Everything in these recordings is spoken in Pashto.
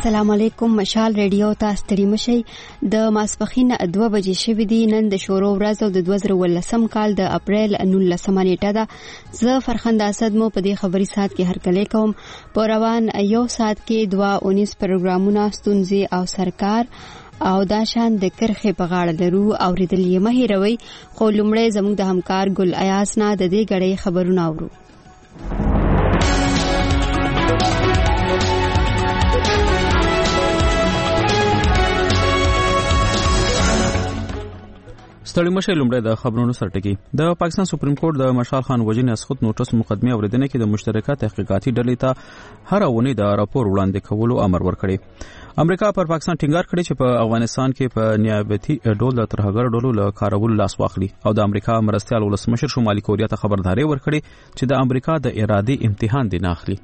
السلام علیکم. مشال ریډیو ته ستړي مشئ. د ماسپخین 2 بجې شوې دي. نن د شورو ورځ او د 2018 کال د اپریل 19 نیټه ده. زه فرخنده اسد مو په دې خبري ساعت کې هرکلی کوم. په روان یو ساعت کې 2:19 پروګرامونه ستونزې او سرکار او دا شان د کرخې په غاړه لرو اوریدل یې مه هېروئ. خو لومړی زموږ د همکار ګل ایاز نه د دې غړې خبرونه اورو. ستړي مشه لومړی د خبرونو سرټکی. د پاکستان سپریم کورټ د مشال خان وژنې اسخط نوټس مقدمه اوریدنه کې د مشترکه تحقیقاتي ډلې ته هر اونۍ د راپور وړاندې کولو امر ورکړي. امریکا پر پاکستان ټینګار کړی چې په افغانستان کې په نیابتي ډول د ترهګر ډلو له کارولو لاس واخلي او د امریکا مرستیال ولسمشر شمالي کوریا ته خبرداري ورکړي چې د امریکا د ارادي امتحان دی نه اخلي.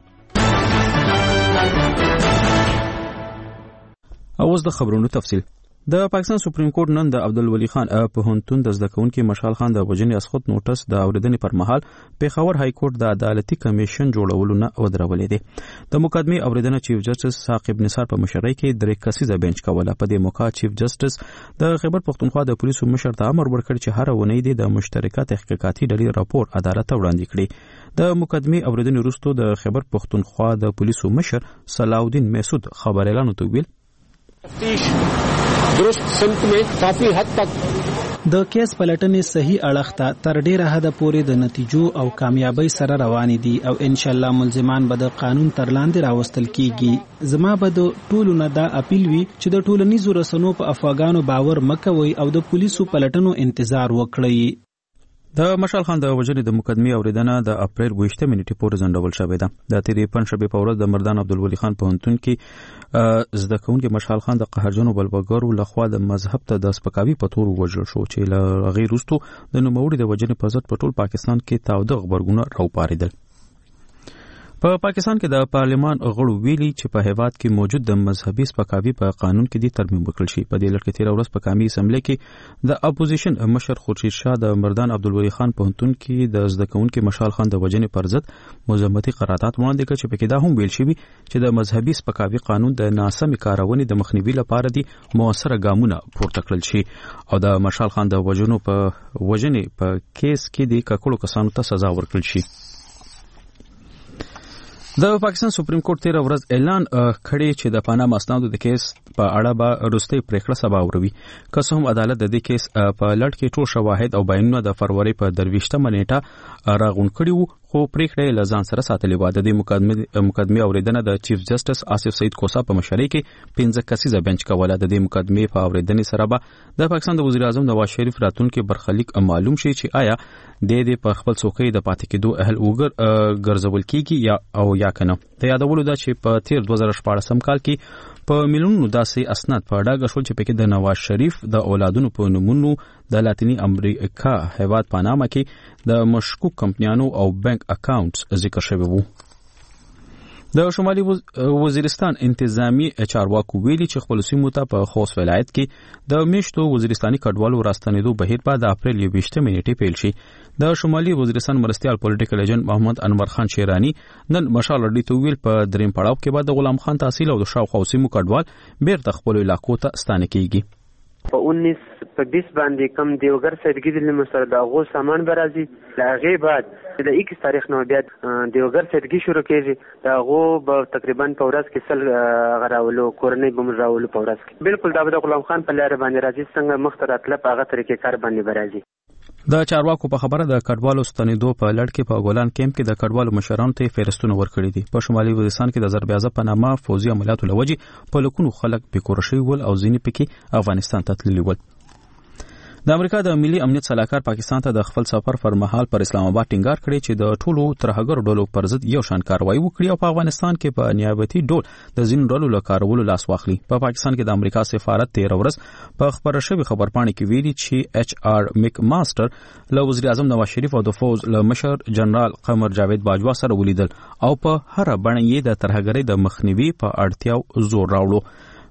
اوس د خبرونو تفصیل. د پاکستان سپریم کورټ نن د عبدالولي خان پوهنتون د زده کوونکي مشال خان د وژنې اسخط نوټس د اوریدنې پر مهال پېښور های کورټ د عدالتي کمیشن جوړولو نه ودرولې دي. د مقدمې اوریدنه چیف جسټس ثاقب نثار په مشرۍ کې 3 کسیزه بنچ کوله. په دې موقع چیف جسټس د خیبر پختونخوا د پولیسو مشر ته امر ورکړ چې هر اونۍ د مشترکه تحقیقاتي ډلې راپور عدالت ته وړاندې کړي. د مقدمې اوریدنې وروسته د خیبر پختونخوا د پولیسو مشر صلاحالدین مسعود خبر اعلان وکړ. درست سمت में काफी हद तक د کیس پلټنې صحیح اړخ ته تر ډیره حد پورې د نتیجو او کامیابی سره روان دي او ان شاء الله ملزمان به د قانون تر لاندې راوستل کیږي. زما به د ټولو نه دا اپیل وي چې د ټولنیزو رسنیو په افواګانو باور مکوئ او د پولیسو پلټنو انتظار وکړئ. د مشال خان د وژنې د مقدمې اوریدنه د اپریل 20 نیټې پورې ځنډول شوې ده. د تیرې پنځشنبې په ورځ د مردان عبدالولي خان پوهنتون کې زده کوونکي مشال خان د قهرجنو بلبګرو لخوا د مذهب ته د سپکاوي په تور وژل شو چې له غیر وروسته د نوموړي د وژنې په ضد په ټول پاکستان کې تاوده غبرګونونه راوپارېدل. په پاکستان کې د پارلمان غړو ویلي چې په هیواد کې موجود د مذهبي سپکاوي په قانون کې د ترمیم وکړل شي. په دې لړ کې تیر ورځ په قومي اسمبلی کې د اپوزیشن مشر خورشید شاه د مردان عبدالولي خان پوهنتون کې د زده کوونکي مشال خان د وژنې پر ضد مذمتي قرارداد وړاندې کړ چې پکې دا هم ویل شوی چې د مذهبي سپکاوي قانون د ناسمې کارونې د مخنیوي لپاره دي موثره ګامونه پورته کړل شي او د مشال خان د وژنې په کیس کې د ککړو کسانو ته سزا ورکړل شي. د پاکستان سپریم کورټ تیر ورځ اعلان کړی چې د پاناما اسنادو د کیس په اړه به وروستۍ پریکړه سبا وروي. که څه هم عدالت د دې کیس په لړ کې ټول شواهد او بیانونه د فروری په 23 نیټه راغونډ کړي وو خو پریکړه له ځان سره ساتلې و. د دې مقدمې اوریدنه د چیف جسټس آصف سعید کوسا په مشرۍ کې 15 کسیزه بنچ کوله. د دې مقدمې په اوریدنې سره به د پاکستان د وزیر اعظم نواز شریف راتلونکي برخلیک معلوم شي چې آیا د په خپل څوکۍ د پاتې کېدو اهل ګرځول کیږي او یا کنه. د یادولو دا چې په تیر 2014 کال کې په میلیونونو داسې اسناد په ډاګه شول چې پکې د نواز شریف د اولادونو په نومونو د لاتینی امریکا هیواد پاناما کې د مشکوک کمپنیانو او بانک اکاونټس ذکر شوی وو. د شمالي وزیرستان انتظامی چارواکو ویلي چې خپل سیمو ته په خوست ولایت کې د میشتو وزیرستاني کډوالو راستنېدو بهیر په د اپریل 20 نیټې پیل شي. د شمالي وزیرستان مرستیال پولیټیکل ایجنټ محمد انور خان شیرانی نن مشال رډي ته ویل په دریم پړاو کې بعد د غلام خان تحصیل او د شاوخوا سیمو کډوال بیرته خپل علاقو ته ستانه کیږي. په 19 باندې کم دیوګر سیدګي د مسر د غو سامان برازي لاغه بعد د 21 تاریخ نو بیا دیوګر سیدګي شروع کیږي دا غو به تقریبا په ورځ کې سل غراولو کورنۍ بمراولو په ورځ کې بالکل د غلام خان په لار باندې راځي څنګه مخترات له هغه طریقې کار باندې برازي. د چارواکو په خبره د کډوالو ستنېدو په لړ کې په ګولان کیمپ کې د کډوالو مشرانو ته فهرستونه ورکړي دي. په شمالي وزیرستان کې د زربیازه په نامه فوزي عملیاتو لوجې په لکونو خلک بیکور شوي ول او ځینې پکې افغانستان ته تللي ول. د امریکا د ملي امنیت صلاحکار پاکستان ته د خپل سفر پر مهال پر اسلام آباد ټینګار کړی چې د ټولو ترهګرو ډلو پر ضد یو شان کاروایی وکړي او په افغانستان کې په نیابتي ډول د ځینو ډلو له کارولو لاس واخلي. په پاکستان کې د امریکا سفارت 13 ورځ په خبره شوی خبرپاڼه کې ویلي چې ایچ آر میک ماستر له وزیر اعظم نواز شریف او د فوز له مشر جنرال قمر جاوید باجوا سره ولیدل او په هر بڼه یې د ترهګرۍ د مخنیوي په اړتیاو زور راوړو.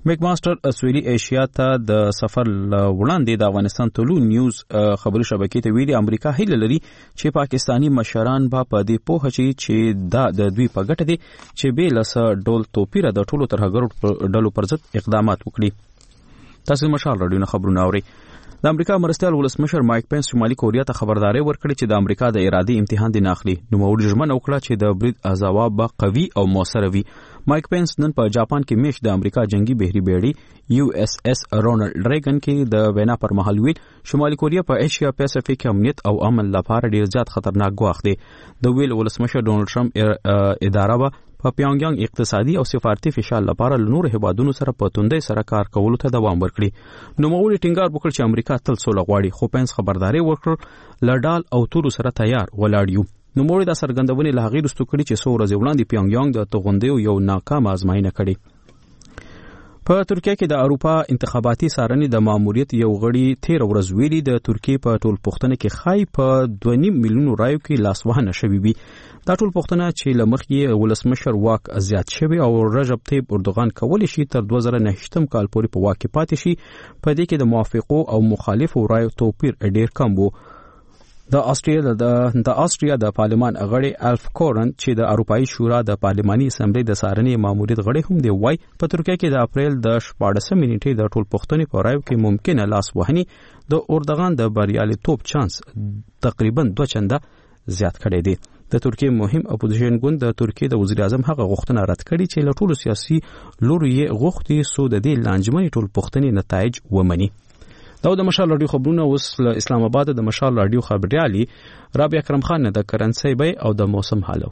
میک ماستر سویلي ایشیا ته د سفر وړاندې د افغانستان طلوع نیوز خبري شبکې ته ویلي امریکا هیله لري چې پاکستانی مشران به په دې پوهه چې دا د دوی په ګټه دي چې به لس ډول توپیره د ټولو ترهګرو ډلو پر ضد اقدامات وکړي. تاسو مشال رادیو خبرونه اورئ. د امریکا مرستیال ولسمشر مایک پنس شمالي کوریا ته خبرداري ورکړه چې د امریکا د ارادي امتحان دی ناخلي. نو موږ ژمنه وکړه چې د برید ځواب به قوي او موثر وي. مایک پنس نن په جاپان کې میش د امریکا جنگي بحري بیړۍ USS رونالډ ریګن کې د وینا پر مهال ویل شمالي کوریا په ایشیا پیسفیک امنیت او امن لپاره ډیر زیات خطرناک ګواښ دی. د ویل ولسمشر ډونالد ټرمپ اداره به په پیونګیانګ اقتصادي او سفارتي فشار لپاره نور هیوادونو سره په توندۍ سره کار کولو ته دوام ورکړي. نو موږ ټینګار وکړ چې امریکا تل سوله غواړي خو پنس خبرداري ورکړ لړډال او تورو سره تیار ولاړ یو. نو موږ د سرګندونې له هغې وروسته کړي چې څو ورځې وړاندې پیونګیانګ د توغندیو یو ناکام ازمایښت کړي. په ترکیه کې د اروپا انتخاباتي څارنې د ماموریت یو غړي 13 ورځ ویلي د ترکیه په ټول پښتنه کې خای په 2.5 میلیون رایو کې لاسوهنه شوې وي. دا ټول پښتنه چې لمخې ولسمشر واک زیات شوی او رجب طیب اردوغان کولی شي تر 2009 کال پورې په واک کې پاتې شي. په دې کې د موافقو او مخالفو رایو توپیر ډیر کم وو. د آسټریا د پارلمان غړي الف کورن چې د اروپאי شورا د پارلماني اسمبلی د څارنې ماموریت غړي هم دی وای په ترکیه کې د اپریل د 14 نیټې د ټول پښتنې په رایو کې ممکنه لاس وهني د اردوغان د بریالیتوب چانس تقریبا 2 چنده زیات کړی دی. د ترکیه مهم اپوزیشن ګوند د ترکیه د وزیر اعظم هغه غوښتنه رد کړې چې له ټولو سیاسي لوري یې غوښتي سو د دې لانجمنې ټول پښتنې نتایج ومني. دا د مشال رادیو خبرونه اوس له اسلام آباد د مشال رادیو خبريالي رابعه اکرم خان د کرنسي بي او د موسم حالو.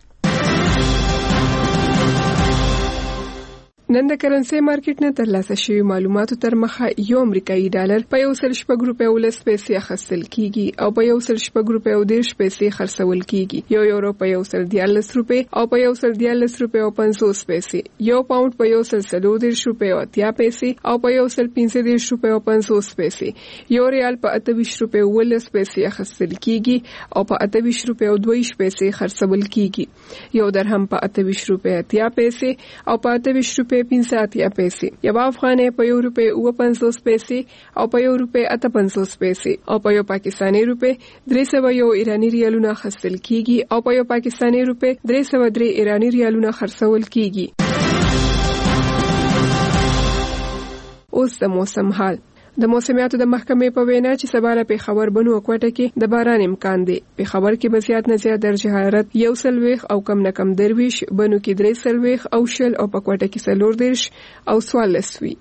نن د کرنسي مارکیټ نه ترلاسه شوی معلوماتو تر مخه یو امریکایي ډالر په 1.4 روپیو پیسې اخیستل کیږي او په 1.4 روپیو پیسې خرڅول کیږي. یو یورو په 1.14 روپی او په 1.14 روپیو 50 پیسې. یو پاوند په 1.30 روپیو 80 پیسې او په 1.15 روپیو 50 پیسې. یو ریال په 28 روپیو 10 پیسې اخیستل کیږي او په 28 روپیو 2 پیسې خرڅول کیږي. یو درهم په 28 روپیو 80 پیسې او په 28 روپیو 50 پیسې. یو افغانۍ په 1 روپۍ 50 پیسې او په 1 روپۍ 58 پیسې او په یو پاکستاني روپۍ 301 ایرانی ریالونه خرڅول کیږي او په یو پاکستاني روپۍ 303 ایرانی ریالونه خرڅول کیږي. اوس د موسم حال. د موسمیاتو د محکمې په وینا چې سبا له پیښور بنو کوټه کې د باران امکان دی. پیښور کې به زیات نه زیات درجه حرارت 1 او کم نه کم 23، بنو کې 3 او شل او په کوټه کې 4 او 14 وي.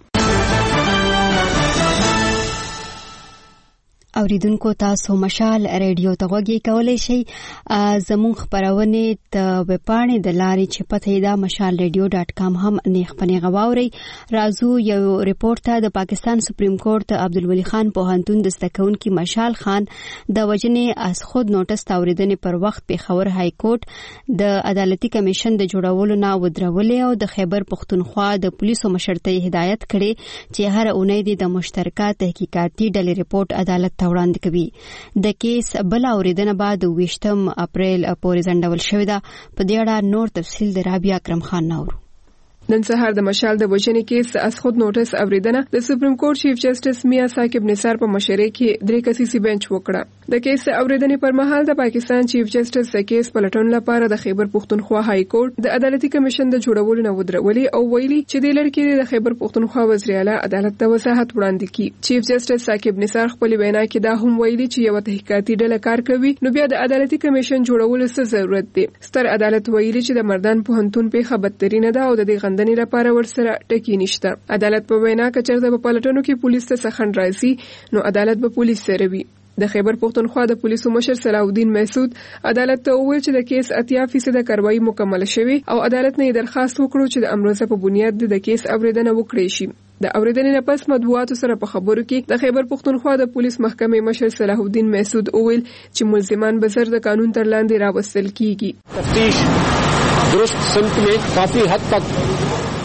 اوریدونکو تاسو مشال ریډیو ته غوږی کولای شئ. زموږ خبرونه د وپاڼې د لارې چې پته دا mashalradio.com هم نه غواوري. رازو یو ریپورت ته د پاکستان سپریم کورټ عبدالولي خان پوهنتون د استکونکو مشال خان د وجنې از خود نوټس تاوریدنې پر وخت پیښور های کورټ د عدالتي کمیشن د جوړولو نه ودرولې او د خیبر پختونخوا د پولیسو مشرته هدایت کړي چې هر اونۍ د مشترکه تحقیقاتي ډلې ریپورت عدالت وړاندې کوي. د کیس بل اوریدنه بعد 20 اپریل پورې ځنډول شوې ده. په دې اړه نور تفصیل د رابعه اکرم خان نورو. نن سهار د مشال د وجنې کیس از خود نوټس اوریدنه د سپریم کورټ چیف جسټس میاں ثاقب نثار په مشرۍ کې 3 کسیزي بنچ وکړه. د کیس اوریدنې پر مهال د پاکستان چیف جسټس د کیس پلټون لپاره د خیبر پختونخوا های کورټ د عدالتي کمیشن د جوړولو نه ودرولې او ویلي چې د لړکې د خیبر پختونخوا وزیر اعلی عدالت ته وضاحت وړاندې کړي. چیف جسټس ثاقب نثار خپل وینا کې دا هم ویلي چې یو تحقیقاتي ډله کار کوي نو بیا د عدالتي کمیشن جوړولو څه ضرورت دی. ستر عدالت ویلي چې د مردان پوهنتون په خبرترینه ده او د دې غندنې لپاره ورسره ټکی نشته. عدالت په وینا کې چرته په پلټونو کې پولیس ته سخن راځي نو عدالت به پولیس سره وي. د خیبر پختونخوا د پولیسو مشر صلاح الدین محسود عدالت ته وویل چې د کیس 80% کاروایی مکمل شوه او عدالت نه درخواست وکړو چې د امروزه په بنیاد د کیس اوریدنه وکړي شي. د اوریدنې نه پس مطبوعاتو سره په خبرو کې د خیبر پختونخوا د پولیس محکمې مشر صلاح الدین محسود وویل چې ملزمان به زر د قانون تر لاندې راوستل کیږي. تفتیش درست سمت میں کافی حد تک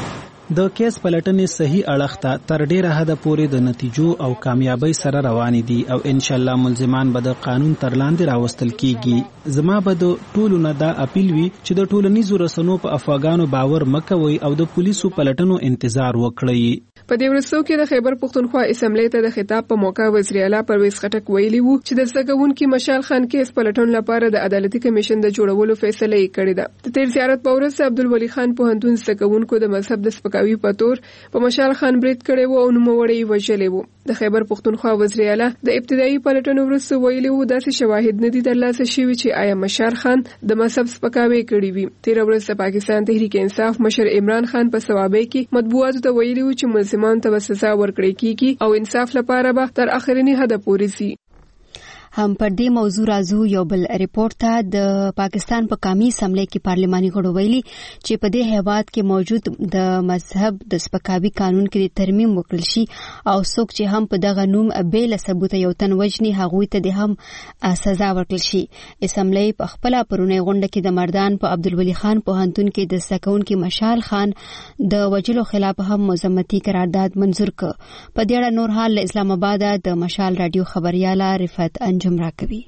د کیس پلټنې صحیح اړخ ته تر ډیره حده پورې د نتیجو او کامیابی سره روان دي او ان شاء الله ملزمان به د قانون تر لاندې راوستل کیږي. زما به د ټولو نه دا اپیل وي چې د ټولنیزو رسنیو په افواګانو باور مکوئ او د پولیسو پلټنو انتظار وکړئ. په دې ورځو کې د خیبر پختونخوا اسمبلی ته د خطاب په موقع وزیر اعلی پرویز خټک ویلي وو چې د زګونکو مشال خان کیس پلټن لپاره د عدالتي کمیشن د جوړولو فیصله یې کړې ده. د تیر زیارت په ورځ عبدالولي خان پوهنتون زګونکو د مذهب د سپکاوي په تور په مشال خان برید کړي وو او نوموړی وژلې وو. د خیبر پختونخوا وزیر اعلی د ابتدایي پلټنو وروسته ویلي وو داسې شواهد نه دي ترلاسه شوي چې آیا مشال خان د مذهب سپکاوي کړي وي. تیر ورځ د پاکستان تحریک انصاف مشر عمران خان په سوابۍ کې مطبوعاتو ته ویلي وو چې ملزمان ته سزا ورکړي کیږي او انصاف لپاره به تر اخرنی حد پورې سي. هم پر دې موضوع راځو یو بل ریپورت ته. د پاکستان په قومي اسمبلی کې پارلماني غړو ویلي چې په دې هیواد کې موجود د مذهب د سپکاوي قانون کې ترمیم وکړل شي او څوک چې هم په دغه نوم بېل ثبوت یو تن وجني هغوی ته د هم سزا ورکړل شي. اسمبلی په خپل پرونی غونډه کې د مردان په عبدالولي خان پوهنتون کې د سکونکو مشال خان د وجلو خلاف هم مذمتي قرارداد منظور کړ. په دې اړه نور حال اسلام آباد د مشال رادیو خبرياله رفعت جمرا کوي.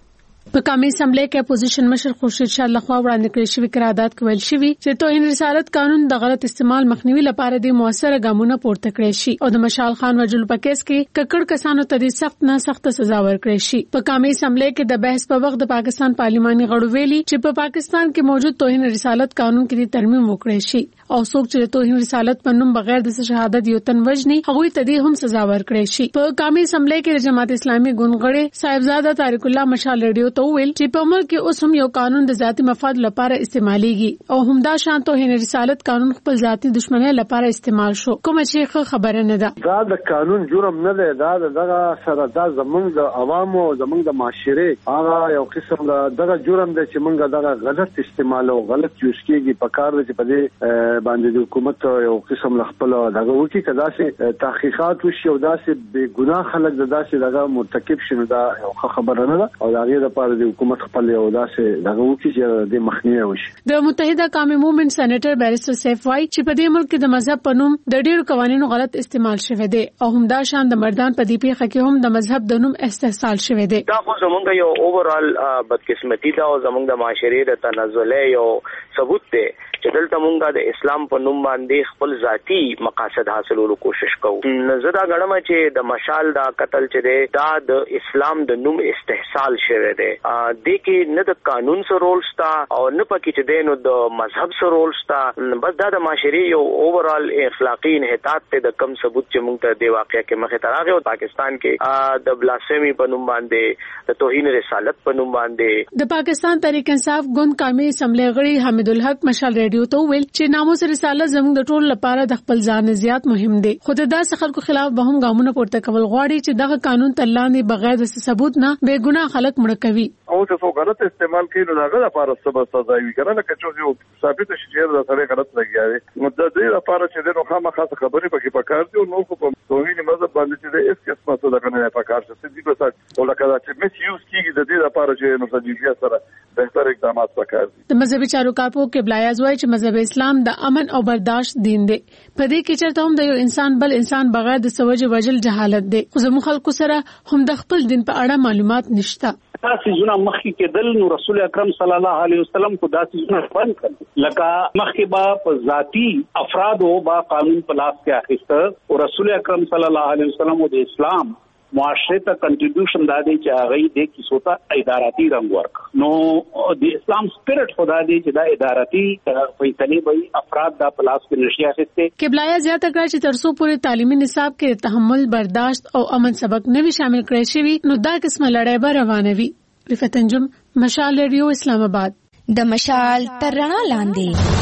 په قومي اسمبلی کې اپوزیشن مشر خورشید شاه لخوا وړاندې کړی شوی قرارداد کوي شوی چې توهین رسالت قانون د غلط استعمال مخنیوي لپاره د موثره ګامونه پورته کړی شي او د مشال خان وجلو په کیس کې ککړ کسانو ته د سخت نه سخت سزا ورکړي شي. په قومي اسمبلی کې د بحث په وخت د پاکستان پارلماني غړو ویلي چې په پاکستان کې موجود توهین رسالت قانون کې ترمیم وکړي شي او څوک چې توهین رسالت په نوم بغیر د شهادت یو تن وجني هغوی ته د هم سزا ورکړي شي. په قومي اسمبلی کې د جماعت اسلامي ګوندغړي صاحبزاده طارق الله مشال ریډیو ته ویل چې په ملک کې اوس هم یو قانون د ذاتي مفاد لپاره استعماليږي او همدا شان توهین رسالت قانون خپل ذاتي دشمنۍ لپاره استعمال شو. کوم چې خبره نه ده دا د قانون جرم نه ده، دا دغه سره دا زمونږ د عوامو زمونږ د معاشره هغه یو قسم دغه جرم ده چې مونږ دغه غلط استعمال او غلط یوز کیږي. په کار چې په دې باندې د حکومت یو قسم خپل دغه وکی کدا سي تحقیقات وشي او داسې بے ګناه خلک داسې دغه مرتکب شنه دا یو خبره نه ده او هغه لپاره د حکومت خپل یو داسې دغه وکی چې د مخنیوي وشي. د متحده قومي موومېنټ سېنیټر بیرسټر سیف وايي چې په دې ملک د مذهب په نوم د ډېرو قوانینو غلط استعمال شوی دی او همدا شان د مردان په دې پیښه کې هم د مذهب د نوم استحصال شوی دی. دا خو زمونږ یو اوورال بدقسمتي ده او زمونږ د معاشري د تنزل یو ثبوت دی چې دلته مونږه د اسلام په نوم باندې خپل ذاتی مقاصد حاصلولو کوشش کوو. زه دا غواړم چې د مشال دا قتل چې دی دا د اسلام د نوم استحصال شوی دی. د کې نه د قانون سره رول ستا او نه پکې چې دی نو د مذهب سره رول ستا. بس دا د معاشري یو اوورال اخلاقی انحطاط ته د کم ثبوت چې مونږ ته د واقعیا کې مخه تراغه او پاکستان کې د بلاسفیمی په نوم باندې د توهین رسالت په نوم باندې د پاکستان تحریک انصاف ګوند قومي اسمبلی غړي حمید الحق مشال ریډیو ته ویل چې ناموس رسالت زموږ د ټول لپاره د خپل ځان زیات مهم دی. خو د داسې خلکو خلاف به هم ګامونه پورته کول غواړي چې دغه قانون تر لاندې بغیر د ثبوت نه بے ګناه خلک مړ کوي. او چې غلط استعمال کوي نو هغه لپاره سبب سزا وي کنه که چې یو ثابت شي چې دا سره غلط لګیاوي نو د دې لپاره چې نو خامخا خبرې پکې پکار دي او نو په توهین مذهب باندې چې د اس قسمه څه د کنه پکار څه دي بس او لکه چې مس یوز کیږي د دې لپاره چې نو سجیه سره بهتر اقدامات پکار دي. د مذهبي چارواکو قبله اعظم چې مذهب اسلام د امن او برداشت دین دی. په دې کې چرته هم د یو انسان بل انسان بغیر د سوجه وجل جهالت دی. خو زموږ خلکو سره هم د خپل دین په اړه معلومات نشته. تاسو زونه مخکې کېدل نو رسول اکرم صلی الله علیه وسلم کو داسې زونه بیان کړل لکه مخکې با په ذاتی افراد او با قانون په لاس کې اخیسته او رسول اکرم صلی الله علیه وسلم د اسلام معاشره ته کنټریبیوشن دادی چې هغه د کیسو ته اداراتي رنګ ورک نو د اسلام سپیرټ خدا دی چې دا اداراتي فیصله به افراد د پلاس کې نشي اخیسته. قبلایا زیاته کړ چې ترڅو پورې تعلیمي نصاب کې تحمل برداشت او امن سبق نوي شامل کړی شي نو دا قسمه لړۍ به روانه وي. رفعت انجم مشال ریډیو اسلام آباد. د مشال تر رڼا لاندې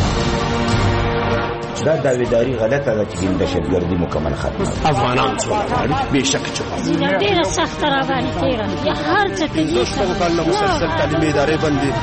دا داویداری غلطه ده چې د دهشتګردي مکمل ختمه افغانان څومره به شک چې ډیره سخت را باندې تیرا یا هر څه کې کله مسلسل تعلیمي ادارې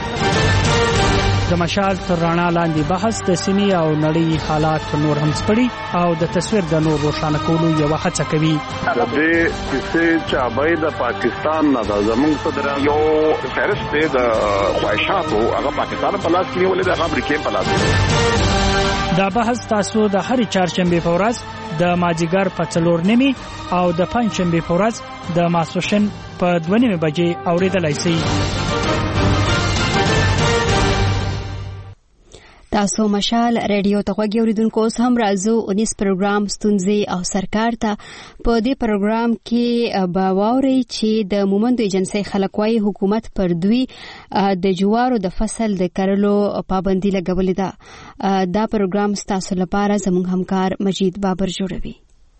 باندې د مشال تر رڼا لاندې بحث د سیمې او نړۍ حالات نور هم سپړي او د تصویر د نور روښانه کولو یو هڅه کوي. د دې چې چابای د پاکستان نه د زمونږ صدر یو فهرست د خواهشاتو هغه پاکستان په لاس کې ولې د امریکای په لاس دا بحث تاسو د هرې چهارشنبه په ورځ د مازیګر په 4:30 او د پنځشنبه په ورځ د ماسپښین په 2:30 بجې اوریدلای شئ. تاسو مشال ریډیو ته غوږی اوریدونکو اوس هم راځو 19 پروګرام ستونزې او سرکار ته. په دې پروګرام کې به واورئ چې د مومندو ایجنسۍ خلک وايي حکومت پر دوی د جوارو د فصل د کرلو پابندي لګولې ده. دا پروګرام ستاسو لپاره زموږ همکار مجید بابر جوړوي.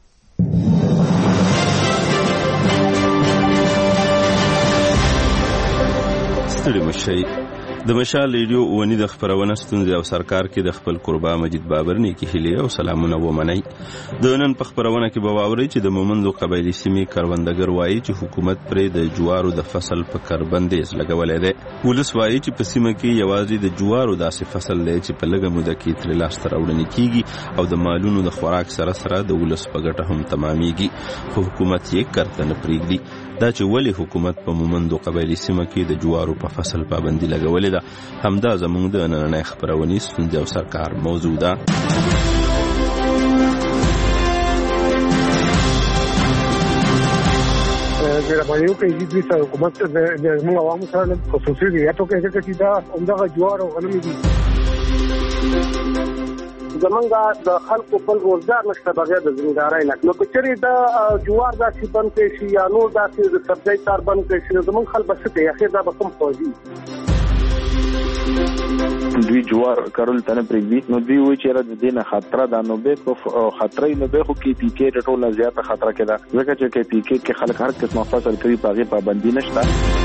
ستړي مشي د مشال ریډیو ونی د خبرونه ستونزې او سرکار کې د خپل قربا مجید بابر نه کې هلي او سلامونه ومني. د نن په خبرونه کې به واوري چې د مومندو قبایلی سیمې کروندګر وایي چې حکومت پرې د جوارو د فصل په کربندیز لګولې ده. ولس وایي چې په سیمه کې یوازې د جوارو داسې فصل دی چې په لږه موده کې تر لاس ته راوړل کیږي او د مالونو د خوراک سره سره د ولس په ګټه هم تمامېږي. خو حکومت یې کرته نه پرېږدي. دا چې ولی حکومت په مومندو قبایلی سیمه کې د جوارو په فصل پابندي لګولې ده، همدا زموږ د نننۍ خبرونې ستونزې او سرکار موضوع ده. مهرباني وکړئ چې حکومت د موږ عوامو سره خصوصي ریاستو کې چې دا همدغه جوار او غنم دي. زمونږه د خلکو بل روزګار نشته بغیر د زمیندارۍ نه. نو که چېرې د جوار داسې بند کړی شي یا نور داسې د سبزۍ کار بند کړی شي، زمونږ خلک به څه کوي؟ اخر دا به کوم خوځي؟ دوی جوار کرل ته نه پرېږدي. نو دوی وایي چې د دې نه خطره ده. نو به خطرې نه به خو کې پی کې د ټوله زیاته خطره کې ده، ځکه چې کې پی کې خلک هر قسمه فصل کوي، په هغې پابندي نشته.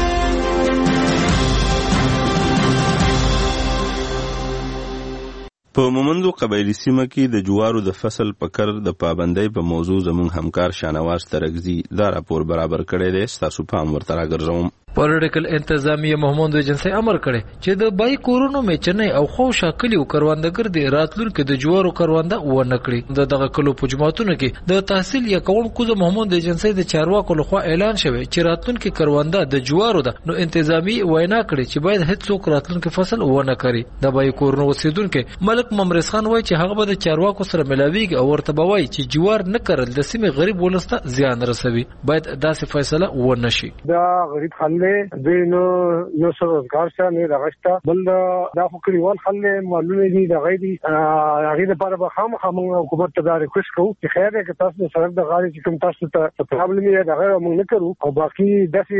په مومندو قبایلی سیمه کې د جوارو د فصل په کر د پابندۍ په موضوع زموږ همکار شانواز ترکزی دا راپور برابر کړی دی. ستاسو پام ورته راګرځوم. پولیټیکل انتظامیه محمود ایجنسی امر کړي چې د بای کورونو میچنې او خو شاکلی او کروندګر د راتلونکو د جوارو کرونده ونه کړي. دغه کلو په جماعتونو کې د تحصیل یا کوونکو د محمود ایجنسی د چارواکو لخوا اعلان شوی چې راتلونکو کرونده د جوارو ده. نو انتظامی وینا کړي چې باید هیڅ څوک راتلونکو فصل ونه کړي. د بای کورونو اوسیدونکو ملک ممرز خان وایي چې هغه به د چارواکو سره ملاویږي او ورته بوي چې جوار نه کړل د سیمې غریب ولسته زیان رسوي. باید داسې فیصله ونه شي. دا غریب خلک دینو یو څه روزګار څه نه راغستا بل دا فکرېوال خلک معلومه دي د غیدي هغه لپاره به خامخا حکومت ته دا ریکوست کوو چې خیر دی که تاسو سره د غاړي چې کوم تاسو ته پرابلم یې دا غیر موږ نه کوو او باقي داسې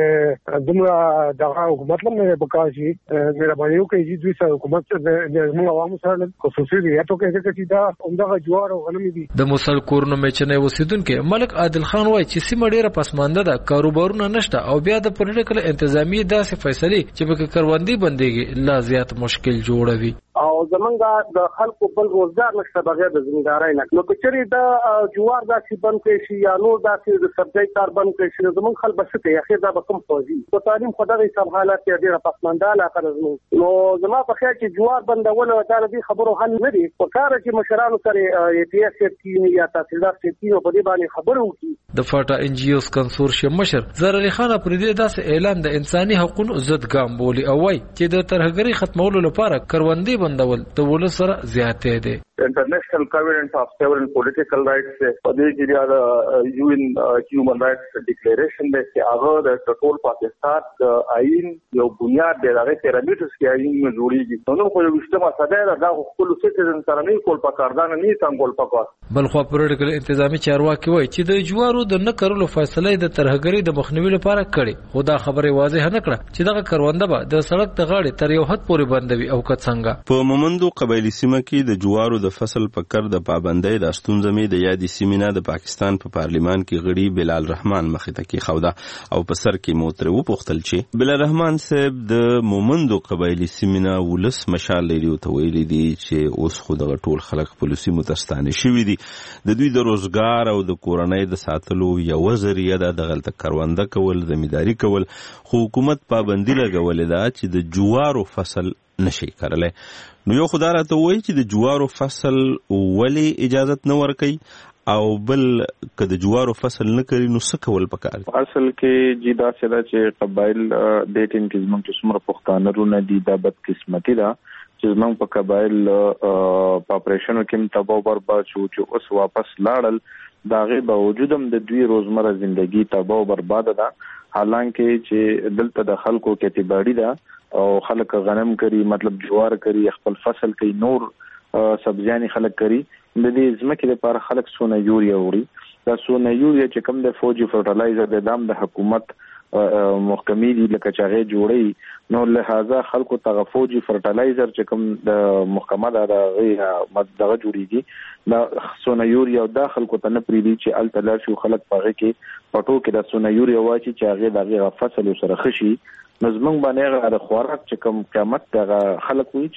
دمره د حکومت لمه په کار شي. مهرباني وکړئ چې دوی سره حکومت د موږ عوامو سره خصوصي ریاستو کې چې دا همدغه جوار او غنم دي. د موسل کورونو میچنې اوسیدونکو ملک عادل خان وایي چې سیمه ډیره پسمانده ده، کاروبارونه نشته او بیا د پولیټیکل انتظامی داسې فیصله چې په کروندې بنديږي لا زیات مشکل جوړوي. او زمونږه د خلکو بل روزګار نشته بغیر د زمیندارۍ نه. نو که چېرې د جوار داسې بند کړی شي یا نور داسې د سبزۍ کار بند کړی شي، زمونږ خلک به څه کوي؟ اخر دا به کوم خوځي؟ په تعلیم خو دغه حساب حالات کې ډېره پسمانده علاقه ده زموږ. نو زما په خیال چې جوار بندول دا د دې خبرو حل نه دي. په کار چې مشرانو سره پی ایس ټیم یا تحصیلدار ټیم په دې باندې خبرو وکړي. د فاټا ان جی اوس کنسورشیم مشر زهر علي خان پر دې داسې اعلان د انساني حقوقو ضد ګام بولی او وایي چې د ترهګرۍ ختمولو لپاره کروندې بندول د ولس سره زیاتې دي. International Covenant of Several Political Rights په دې کې د UN Human Rights Declaration د هغه د ټول پاکستان د آئین یو بنیاد دی. هغه پیرامیډز کې آئین جوړیږي. نو خو یو اجتماع ساده دا خپل سیټیزن سره نه کول پکاردان نه څنګه پکار. بل خو پولیټیکل انتظامی چارواکي وایي چې د جوارو د نه کولو فیصله د ترهګرۍ د مخنیوي لپاره کړي. خدا خبره واضح نه کړه چې دغه کرونده به د سړک د غاړې تر یو حد پورې بندوي او که څنګه. په مومندو قبایلی سیمه کې د جوارو د فصل په کر د پابندۍ د ستونزې د یادې سیمې نه د پاکستان په پارلیمان کې غړي بلال رحمان مخې ته کې خوده او په سر کې موتره و پوښتل چې بلال رحمان صاحب د مومندو قبایلی سیمې نه ولس مشال لري او ته ویلي دي چې اوس خو د ټول خلک پولیسي متستانه شوی دي. د دوی د روزګار او د کورنۍ د ساتلو یو ذریعہ د غلطه کرونده کول زمینداری کول. خو حکومت پابندي لګولې ده چې د جوارو فصل نشي کړلای. نو یو خدای راته وایي چې د جوارو فصل ولی اجازت نه ورکوي او بل که د جوارو فصل نه کوي نو څه کول پکار؟ اصل کې جدا سره چې قبایل د ټین کې زموږ څومره پښتانه رونه دي د بد قسمتي ده چې زمونږ په قبایل په اپریشنو کې تباہ برباد شو چې اوس واپس لاړل دا غي باوجود هم د دوی روزمره زندگی تباہ برباد ده حالانکه چې دلته د خلکو کتیباړي ده او خلک غنم کوي مطلب جوار کوي خپل فصل کوي نور سبزیانی خلک کوي د دې ځمکې لپاره خلک سونه یوریا وړي دا سونه یوریا چې کوم د فوجي فرټلایزر د دام د حکومت محکمې دي لکه چې هغه جوړي نو لہذا خلکو ته فوجي فرټلایزر چې کوم د محکمه دغه جوړيږي دا سونه یوریا د خلکو ته نه پریدي چې التلر شو خلک پاره کې پټو کې د سونه یوریا واچي چې هغه دغه فصل سره خشي نظم باندې د خوراک چې کوم قیامت دغه خلک وي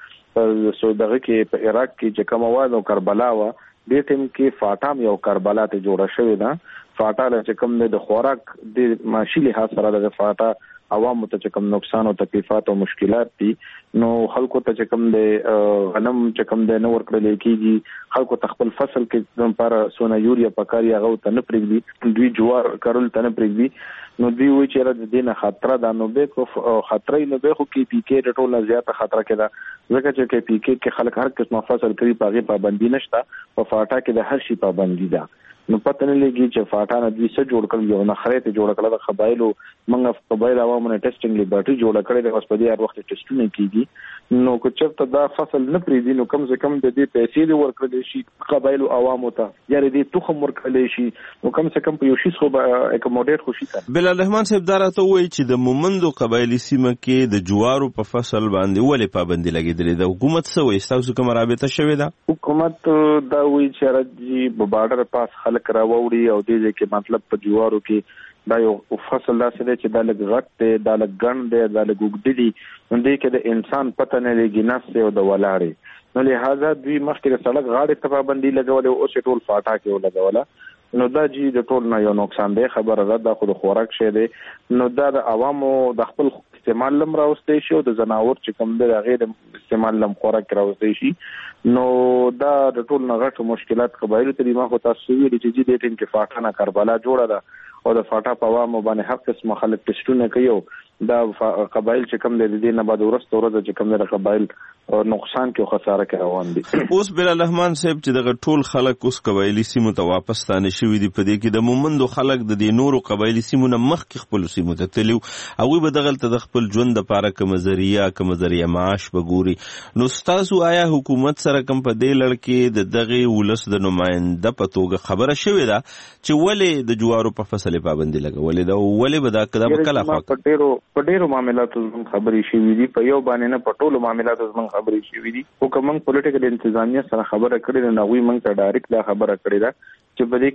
چې سودغه کې په عراق کې چې کوم واد او کربلا و د ټیم کې فاټام یو کربلا ته جوړه شوې ده فاټا چې کوم د خوراک د معاشي لحاظ سره د فاټا عوامو ته چې کوم نقصان او تکلیفات او مشکلات دي نو خلکو ته چې کوم د غنم چې کوم د نور کړل کېږي خلکو ته خپل فصل کې لپاره سونه یوریا پکاري هغه ته نه پرېږدي دوی جوار کارول ته نه پرېږدي نو دوی وی چې را د دینه خطر ده نو به کو خطرې نو به خو کې پی کې د ټوله زیاته خطر کې ده ځکه چې کې پی کې خلک هر قسمه فصل کوي پاغي پابندي نشته په فاټا کې د هر شي پابندي ده نو پته نه لګي چې فاټا نه دوی څه جوړ کړل یو نه خریته جوړ کړل د قبایلو منغه قبایل عوامو نه ټیسټینګ لیبرټي جوړ کړل د هسپتالي هر وخت ټیسټونه کیږي نو کو چرته دا فصل نه پریدي نو کم سے کم د دې پیسې دی ورکړل شي قبایلو عوامو ته یا دې تخم ورکړل شي نو کم سے کم په یو شي خو اکوموډیټ خوشي کړي بلال رحمان صاحب دراته وایي چې د مومندو قبایلی سیمه کې د جوارو په فصل باندې ولې پابندي لګیدلې ده حکومت څه وایي تاسو کوم رابطه شوې ده حکومت دا وایي چې راځي په بارډر پاس خلک راوړي او دې کې مطلب په جوارو کې دا یو فصل داسې دی چې دا لږ غټ دی دا لږ ګڼ دی دا لږ اوږد دی نو دې کې د انسان پته نه لګي نس او د ولاړې نو لہذا دوی مخکې د سړک غاړې ته پابندي لګولې او اوس ټول فاټا کې ولګوله نو دا جی د ټول نه یو نقصان دی خبره ده د خود خوراک شه دی نو دا د عوامو د خپل استعمال لم راوستي شي او د زناور چې کوم د غیر استعمال لم خوراک راوستي شي نو دا د ټول نه غټ مشکلات قبایلو ته ما خو تاسو ویل چې دې ټیم کې فاټا نه کربلا جوړه ده او د فاټا په عوامو باندې هر قسم خلک ټیسټونه کوي دا قبایل چې کوم د دې نه بعد ورسته ورځ چې کوم د قبایل نقصان کې خساره کې روان دي اوس بلال رحمان صاحب چې دغه ټول خلک اوس قبایلی سیمو ته واپس ستانه شوي دي په دې کې د مومندو خلک د دې نورو قبایلی سیمو نه مخکې خپل سیمو ته تلو هغه به دغلت د خپل ژوند لپاره کوم ذریعہ معاش بګوري نو تاسو آیا حکومت سره کوم په دې لړ کې د دغه ولس د نماینده په توګه خبره شوې ده چې ولې د جوارو په فصل پابندي لګولې ده ولې به دا کده کله په ډیرو معاملاتو زموږ خبرې شوې دي په یو باندې نه په ټولو معاملاتو زموږ خبرې شوې دي او کوم پولیټیکل انتظامیه سره خبره کړې ده نو موږ ته ډایرکټ دا خبره کړې ده چې بده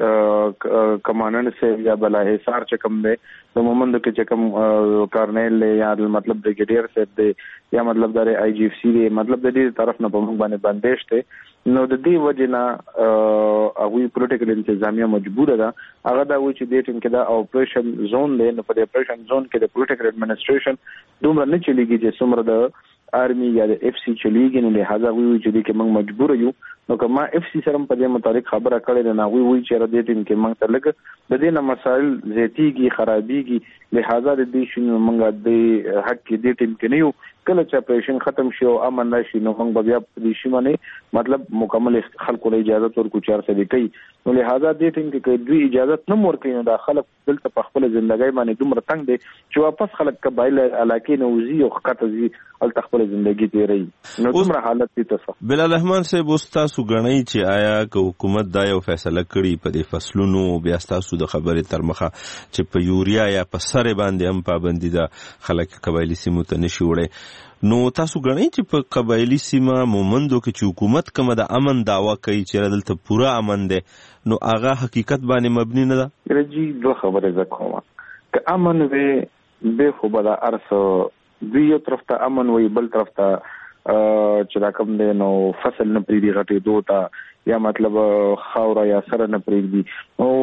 کې کمانډ سے یا بلا حصار چې کوم ده د مومند کې چې کوم کارنیل یا مطلب بریګیډیر صاحب دی یا مطلب د آی جی اف سی دی مطلب د دې طرف نه په موږ باندې بندش ته نو د دې وجنه هغه پولیټیکل انتظامیه مجبور ده هغه دا و چې د ټیم کې دا اپریشن زون دی نو په دې اپریشن زون کې د پولیټیکل ایڈمنسټریشن دومره نه چلیږي چې څومره د آرمي یا د اف سی چلیږي نو لہذا وی چې دې کې موږ مجبور یو نو کما اف سی سره په دې متعلق خبره کړې ده نو وی چې را دې ټیم کې موږ ته لګ د دې نه مسائل زیاتیږي خرابيږي لہذا د دې شنو موږ د حق کې دې ټیم کې نه یو کله چې اپریشن ختم شي او امن راشي نو موږ بیا په دې شی باندې مطلب مکمل خلکو له اجازه ورکو چار څه دی کوي نو لہذا دې ټیم کې دوی اجازه نه ورکوي نو د خلک دلته په خپل ژوندۍ باندې دومره تنگ دي چې واپس خلک قبایل علاقې نوزي او خطه زی ال خپل ژوندۍ تیري نو دومره حالت دي تاسو بلال رحمان صاحب تاسو غنئ چې آیا که حکومت دا یو فیصله کړي په دې فصلونو بیا تاسو د خبرې تر مخه چې په یوریا یا په سره باندې هم پابندي ده خلک قبایلی سیمو ته نشي وړي نو تاسو غنئ چې په قبایلی سیمه مومندو کې چې حکومت کومه د امن داوا کوي چې دلته پورا امن ده نو هغه حقیقت باندې مبني نه ده رجی دوه خبره زکوما که امن وي به خو بل ارس دوی یو طرف ته امن وي بل طرف ته چې راکم دی نو فصل نه پریدي غټي دوتا یا مطلب خاور یا سره نه پریدي او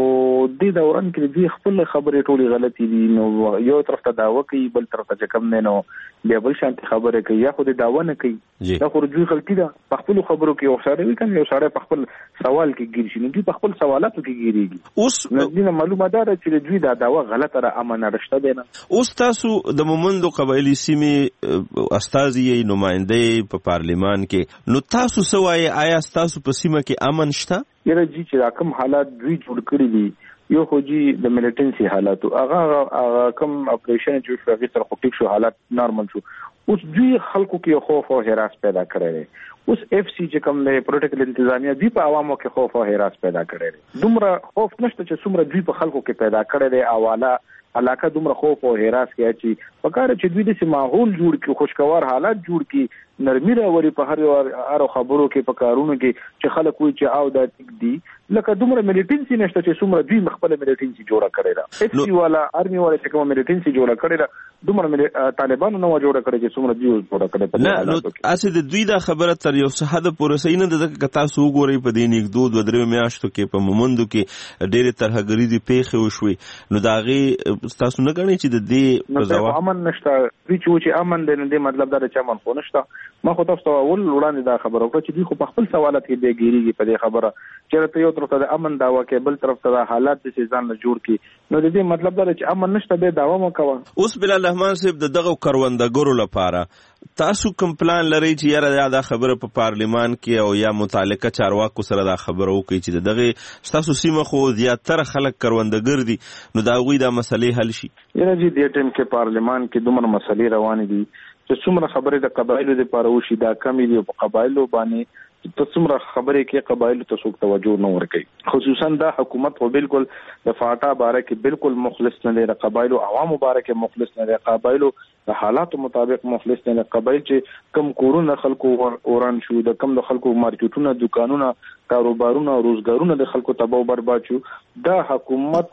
د دوران کې دوی خپل خبرې ټولې غلطي دي. نو یو طرف ته داوا کوي، بل طرف ته کم نه، نو بیا بل شانتي خبره کوي، یا خو د داوا نه کوي. دا خو دوی غلطي ده په خپل خبرو کې. او سره وی کنه یو سره په خپل سوال کې ګیر شي، نو دوی په خپل سوالاتو کې ګیریږي. اوس دینه معلومه ده چې دوی دا داوا غلطه را امانه رشته ده نه. اوس تاسو د مومندو قبایلی سیمې استازي نمائنده په پارلیمان کې، نو تاسو سوای آیا تاسو په سیمه کې امن شته؟ یره جی چې کوم حالات دوی جوړ کړی دي، یو خو جی د ملیټنسي حالاتو هغه کوم اپریشن چې شو هغه سره خپل شو، حالات نارمل شو. اوس دوی خلکو کې خوف او هراس پیدا کړی دی. اوس اف سی چې کوم له پروتوکول انتظامیه دوی په عوامو کې خوف او هراس پیدا کړی دی. دومره خوف نشته چې څومره دوی په خلکو کې پیدا کړی دی. اواله علاقه دومره خوف او هراس کې چې پکاره چې دوی د ماحول جوړ کې خوشگوار حالات جوړ کې، نرمي راوړي په هر خبرو کې، په کارونو کې چې خلک وایي چې او دا ټیک دي. لکه دومره ملیټنسي نشته چې څومره دوی خپل ملیټنسي جوړه کړې ده. اف سی والا ارمي والا چې کوم ملیټنسي جوړه کړې ده، دومره طالبانو نو جوړه کړې چې څومره دوی جوړه کړې ده. نه نو اسې د دوی دا خبره تر یو څه حد پورې صحیح نه ده. که تاسو وګورئ په دې نیک دود ودرې میاشتو کې په مومندو کې ډېرې ترهګري دي پیښې وشوي، نو دا غي تاسو نه غواړئ چې د دې په ځواب امن نشته. دوی چې امن دی، نو دې مطلب دا چې امن خو نشته. ما خو تاسو ته وړاندې دا خبره وکړه چې دوی خو په خپل سوالات کې دی ګیریږي په دې خبره چې ته یو طرف ته امن داوا کې، بل طرف ته حالات د ځان له جوړ کی. نو د دې مطلب دا چې امن نشته به داوا مو کوه. اوس بلال رحمان صاحب د دغه کروندګرو لپاره تاسو کوم پلان لرئ چې یاره دا خبره په پارلیمان کې او یا متعلقه چارواکو سره دا خبره وکړي چې دغه تاسو سیمه خو زیاتره خلک کروندګر دي، نو دا غوي دا مسلې حل شي؟ یره جی د ټیم کې پارلیمان کې دومره مسلې روان دي چې څومره خبره د قبایلو لپاره وشي دا کمی دي. په قبایلو باندې ته څومره خبرې کې قبایلو ته څوک توجه نه ورکوي. خصوصا دا حکومت خو بالکل د فاټا باره کې بالکل مخلص نه دی، د قبایلو عوامو باره کې مخلص نه دی، قبایلو د حالاتو مطابق مخلص نه دی. قبایل چې کم کورونه خلکو وران شو، د کم د خلکو مارکیټونه، دکانونه، کاروبارونه، روزګارونه د خلکو تباہ برباد شو، دا حکومت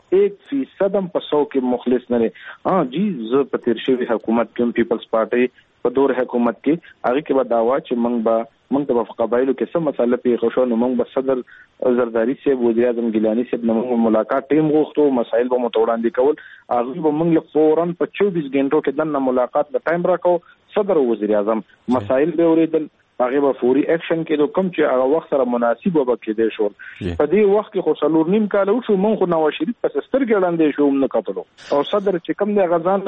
1% هم په 100 کې مخلص نه دی. جی زه په تیر شوی حکومت کې پیپلز پارټي په دور حکومت کې هغه کې به داوا چې موږ ته قبایلو کې څه مسله پیښ شو، نو موږ به صدر زرداری صاحب، وزیر اعظم ګیلانی صاحب نو ملاقات ټیم غوښتو، مسایل به متوړاندې کول. هغه به موږ له فورن په 24 غنټو کې دنه ملاقات له ټایم راکو. صدر وزیر اعظم مسایل به اوریدل، هغه به فوري اکشن کېدو، کوم چې هغه وخت سره مناسب وب کېدې شو. په دې وخت کې خو څلور نیم کال وشو، مونږ خو نواز شریف په سترګې وړاندې شو نه کتلو. او صدر چې کوم دی غزان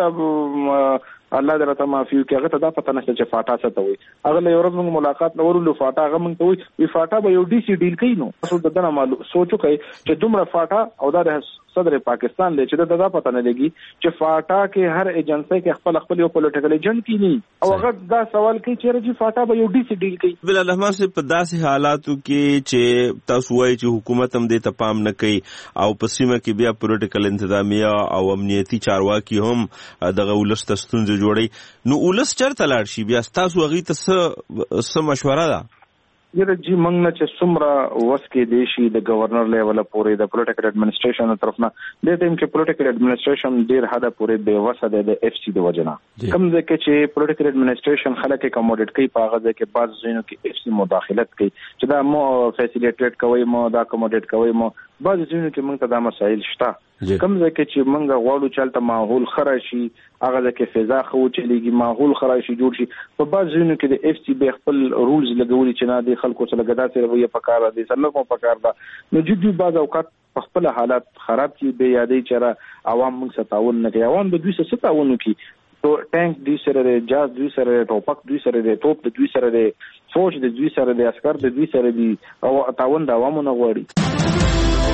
الله دې راته معافي وکړي، هغه ته دا پته نشته چې فاټا څه ته وایي. هغه له یو ورځ موږ ملاقات لورلو، فاټا هغه موږ ته وایي فاټا به یو ډي سي ډیل کوي. نو تاسو دغه معلوم سوچو کوي چې دومره فاټا او دا صدر پاکستان دی چې دا پته نه لګي چې فاټا کې هر ایجنسی کې خپل یو پولیټیکل ایجنټ کی نه، او هغه دا سوال کوي چې رجی فاټا به یو ډي سي ډیل کوي. بلال رحمان صاحب په داسې حالاتو کې چې تاسو وایي چې حکومت هم دې ته پام نه کوي او په سیمه کې بیا پولیټیکل انتظامیه او امنیتي چارواکي هم دغه ولس ته ستونزې جوړي، نو ولس چرته لاړ شي؟ بیا تاسو هغه ته څه مشوره ده؟ یره جی موږ نه چې څومره وس کې دی شي د گورنر لیول پورې د پولیټیکل اډمنسټریشن طرف نه، د ټیم کې پولیټیکل اډمنسټریشن ډیر حدا پورې به وسه د اف سی د وجنه کوم ځکه چې پولیټیکل اډمنسټریشن خلک کوموډیټ کوي په هغه ځکه بعض ځینو کې اف سی مداخلت کوي چې دا مو فیسیلیټیټ کوي، مو دا کوموډیټ کوي، مو بعض ځینو کې موږ ته دا مسایل شته. کوم ځکه چې موږ غواړو چلته ماحول خراشي، هغه ځکه فضا خو چلیږي، ماحول خراشي جوړ شي. په بعض ځینو کې د اف سی به خپل رولز لګولي چې نه د خلکو سره ګډا سره وي پکاره دي سره مو پکاره ده. نو جدي بعض اوقات په خپل حالات خراب کی به یادې چر عوام موږ ستاون نه کوي، عوام به دوی څه ستاون کوي. تو ټانک دوی سره دی، جاز دوی سره دی، ټوپک دوی سره دی، توپ دوی سره دی، فوج دوی سره دی، عسكر دوی سره دی، او تاون د عوامو نه غواړي.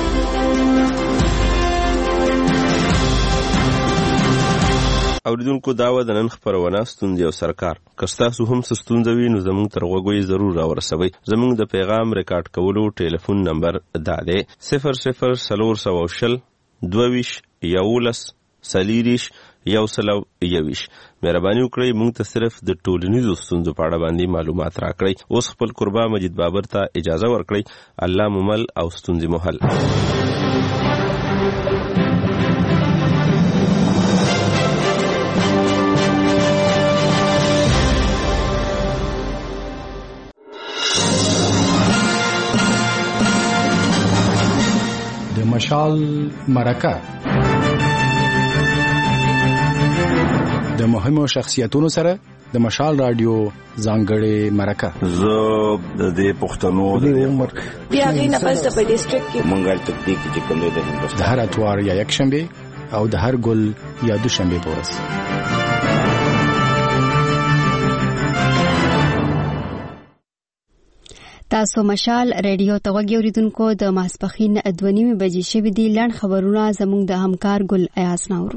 اوریدونکو دا و د نن خبرونه ستوندې او سرکار کستاسو هم ستوندې وي نو زموږ تر غوږی ضرور راورسوي. زموږ د پیغام ریکارډ کولو ټلیفون نمبر دا دی 0040 22 11 سلیریش 121. مهرباني وکړئ موږ ته صرف د ټولنیزو ستونزو په اړه باندې معلومات راکړئ. اوس خپل قربا مجید بابر ته اجازه ورکړئ. الله ممل او ستونزې محل. مشال مرکه د مهمو شخصیتونو سره د مشال رادیو ځانګړې مرکه زه د دې پښتنو د عمر بیا غینه پس د ډیسټریکټ کې منګل تکتیک چې کوم دی د هندوستان د هر اتوار یا یک شنبه او د هر ګل یا دوشنبه پورس تاسو مشال ریډیو ته وګورئ اوریدونکو د ماسپخین 2:30 بجې شوې دي لړ خبرونه زموږ د همکار ګل ایاس ناورو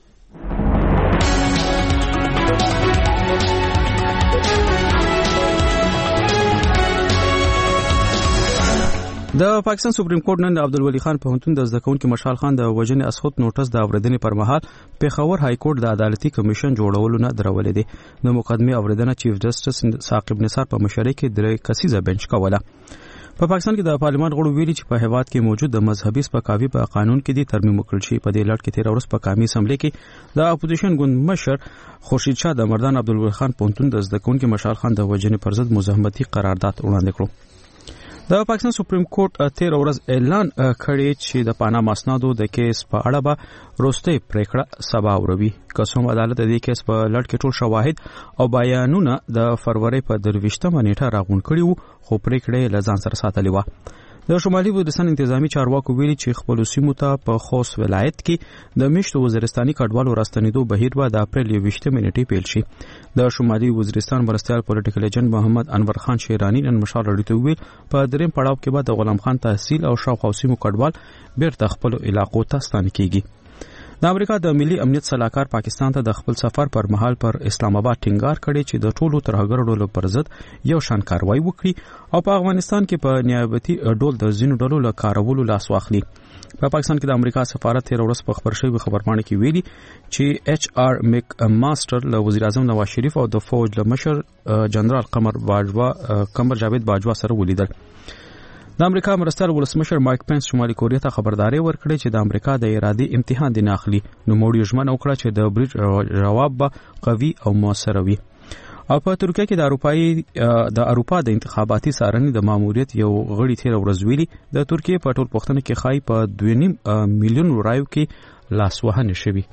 د پاکستان سپریم کورټ نن د عبدالولي خان پوهنتون د زده کوونکي مشال خان د وژنې اسخوت نوټس د اوریدنې پر مهال پېښور های کورټ د عدالتي کمیشن جوړولو نه درولې دي د مقدمې اوریدنه چیف جسټس ثاقب نثار په مشرۍ کې 3 کسیزه بنچ کوله په پاکستان کې د پارلمان غړو ویلي چې په هیواد کې موجود د مذهبي سپکاوي په قانون کې دي ترمیم وکړل شي په دې لړ کې 13 ورځې په قومي اسمبلی کې د اپوزیشن ګوند مشر خورشید شاه د مردان عبدالولي خان پوهنتون د زده کوونکي مشال خان د وژنې پر ضد مزاحمتي قرارداد وړاندې کړ د پاکستان سپریم کورټ 13 ورځ اعلان کړی چې د پاناما اسنادو د کیس په اړه به وروستۍ پریکړه سبا وروي قسم عدالت د کیس په لړ کې ټول شواهد او بیانونه د فروری په 23مه نیټه راغونډ کړي وو خو پریکړه له ځان سره ساتلې و د شمالي وزیرستان انتظامی چارواکو ویلي چې خپل سیمو ته په خوست ولایت کې د میشتو وزیرستاني کډوالو راستنېدو بهیر به د اپریل 28 نیټې پیل شي د شمالي وزیرستان مرستیال پولیټیکل ایجنټ محمد انور خان شیرانی نن مشال رډیته ویل په دریم پړاو کې به د غلام خان تحصیل او شاوخوا سیمو کډوال بیرته خپل علاقو ته ستانه کیږي د امریکا د ملي امنیت صلاحکار پاکستان ته د خپل سفر پر مهال پر اسلام آباد ټینګار کړي چې د ټولو ترهګرو ډلو پر ضد یو شان کاروایی وکړي او په افغانستان کې په نیابتي ډول د ځینو ډلو له کارولو لاس واخلي په پاکستان کې د امریکا سفارت 13 ورځ په خبر شوی خبرپاڼه کې ویلي چې ایچ آر میک ماستر له وزیر اعظم نواز شریف او د فوج له مشر جنرال قمر جاوید باجوا سره ولیدل د امریکا مرستیال ولسمشر مایک پنس شمالي کوریا ته خبرداري ورکړه چې د امریکا د ارادي امتحان دی نه اخلي نو موړي ژمنه وکړه چې د بریټ جواب به قوي او موثر وي او په ترکیه کې د اروپا د انتخاباتي څارنې د ماموریت یو غړي 13 ورځ ویلي د ترکیه په ټول پښتنه کې خای په 2.5 میلیون رایو کې لاسوهنه شوی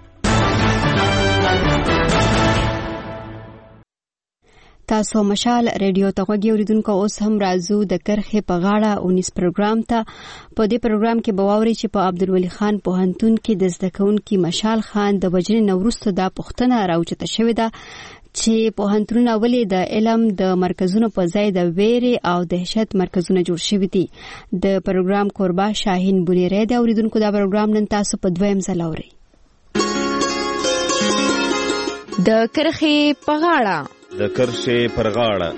تاسو مشال ریډیو ته غوږی اوریدونکو اوس هم راځو د کرخې په غاړه 19 پروګرام ته په دې پروګرام کې بواوري چې په عبدالولي خان پوهنتون کې د زده کوونکي مشال خان د وژنې وروسته د پښتنه راوچته شوې ده چې پوهنتونونه ولې د علم د مرکزونو په ځای د ویرې او دهشت مرکزونه جوړ شوي دي د پروګرام کوربه شاهین بونیری د اوریدونکو دا پروګرام نن تاسو په دویم ځل اورئ د کرخې په غاړه د کرښې پر غاړه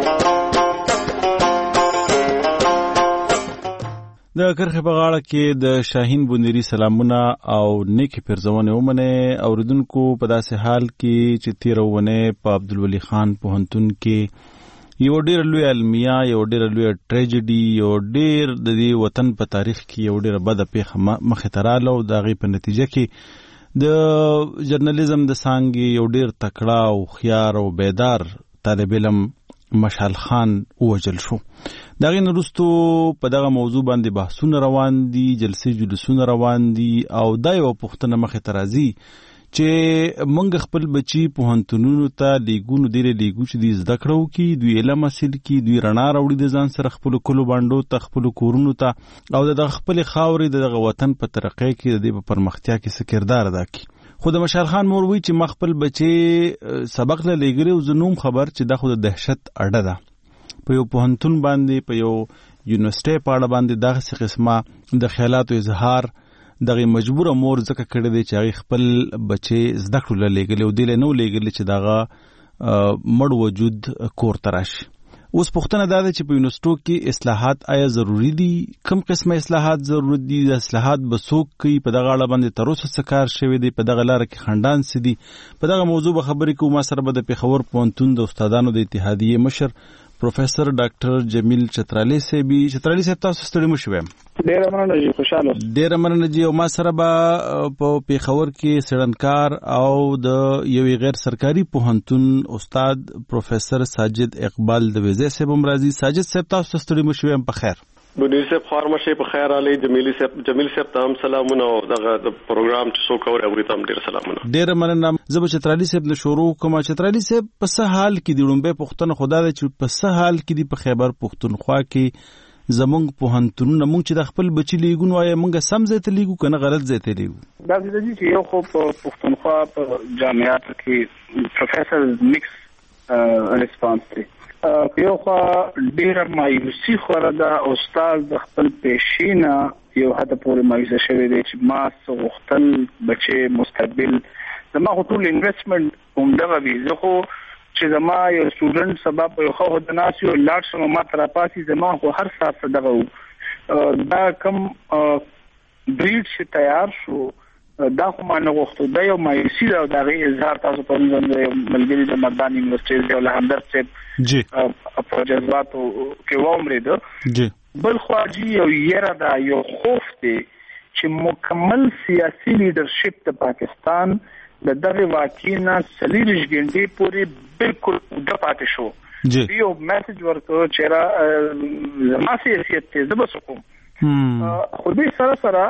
د کرخې په غاړه کې د شاهین بونیری سلامونه او نیکی پرزونه ومنه اوریدونکو په داسې حال کې چې تیرونه په عبدالولي خان پوهنتون کې یو ډیر لوی المیه یو ډیر لوی ټریجډي یو ډیر د دې وطن په تاریخ کې یو ډیر بد پیښه مخه تراله او دغه په نتیجه کې د جرنالیزم د څنګه یو ډیر تکړه او خيار او بیدار طالب علم مشال خان وجل شو دغه نورستو په دغه موضوع باندې بحثونه روان دي جلسې جلوسونه روان دي او دا یو پښتنه مخه ترازی چې مونږ خپل بچي پوهنتونونو ته لیګونو ډیره لیګو چې د زده کړو کې دوی علم حاصل کې دوی رڼا راوړي د ځان سره خپل کلو باندې ته خپل کورونو ته او د خپل خاورې د وطن په ترقۍ کې د پرمختیا کې څه کردار ادا کوي خو د مشال خان مور وی چې مخبل بچي سبق له لګري او زنوم خبر چې د خود دهشت اړه ده په یو پوهنتون باندې په یو یونیورسيټي په اړه باندې دغه قسمه د خیالاتو اظهار دغه مجبور مور زکه کړی دی چې هغه خپل بچي زده کړل لګل او دل نه لګل چې دغه مړ وجود کور تراشي اوس پښتنه دا چې په یونیورسيټو کې اصلاحات آیا ضروری دي کوم قسمه اصلاحات ضروري دي د اصلاحات بسوک کوي په دغه اړه باندې تر اوسه څه کار شوی دی په دغه لار کې خندان سدي په دغه موضوع به خبرې کوم ما سره به د پیښور پوهنتون د استادانو د اتحادیې مشر پروفیسور ډاکټر جمیل چترالی صاحب تاسو ستړي مو شوم ډیر مننه جی او ما سره به په پیښور کې سړنکار او د یو غیر سرکاري پوهنتون استاد پروفیسور ساجد اقبال د وزیر صاحب مرضی ساجد صاحب تاسو ستړي مو شوم په خیر بنیر صاحب خارمشه په خیر علي جمیل صاحب ته هم سلامونه او دغه د پروګرام چې څوک اوري هغه ته هم ډیر سلامونه. ډیر مننه. زه چترالي صاحب له شروع کوم. چترالي صاحب په څه حال کې دی لومبه پښتون خدا د چې په څه حال کې دی په خیبر پښتونخوا کې زمونږ پوهنتونونه مونږ چې د خپل بچی لیګون وای مونږ سم ځای ته لیګو کنه غلط ځای ته لیګو. دا د دې چې یو خو په پښتونخوا په جامعات کې پروفیسور میکس ریسپانس دی. یو خو ډیر مایوسی خوره دا استاد د خپل پیشینه یو حد پورې مایوسه شوی دی چې ما سوختل بچي مستقبل زما ټول انویسټمنت کوم دغه وی زه خو چې زما یو سټوډنټ سبب یو خو د ناسیو لاټ سم ما تر پاسي زما خو هر سات دغه دا کم بریډ چې تیار شو دا خو ما نه غوښتو دا یو مایوسی دا دغه اظهار تاسو په نظر ملګری د مردان یونیورسيټي او لهندر صاحب جی په جذباتو کې وامرید جی بل خواجی یو یره دا یو خوف دی چې مکمل سیاسي لیډرشپ د پاکستان د دغه واقعینا سلیریش ګنډي پوری بالکل د پاتې شو. جی یو میسج ورکو چې را زما سیاست ته زبسکم خو دې سره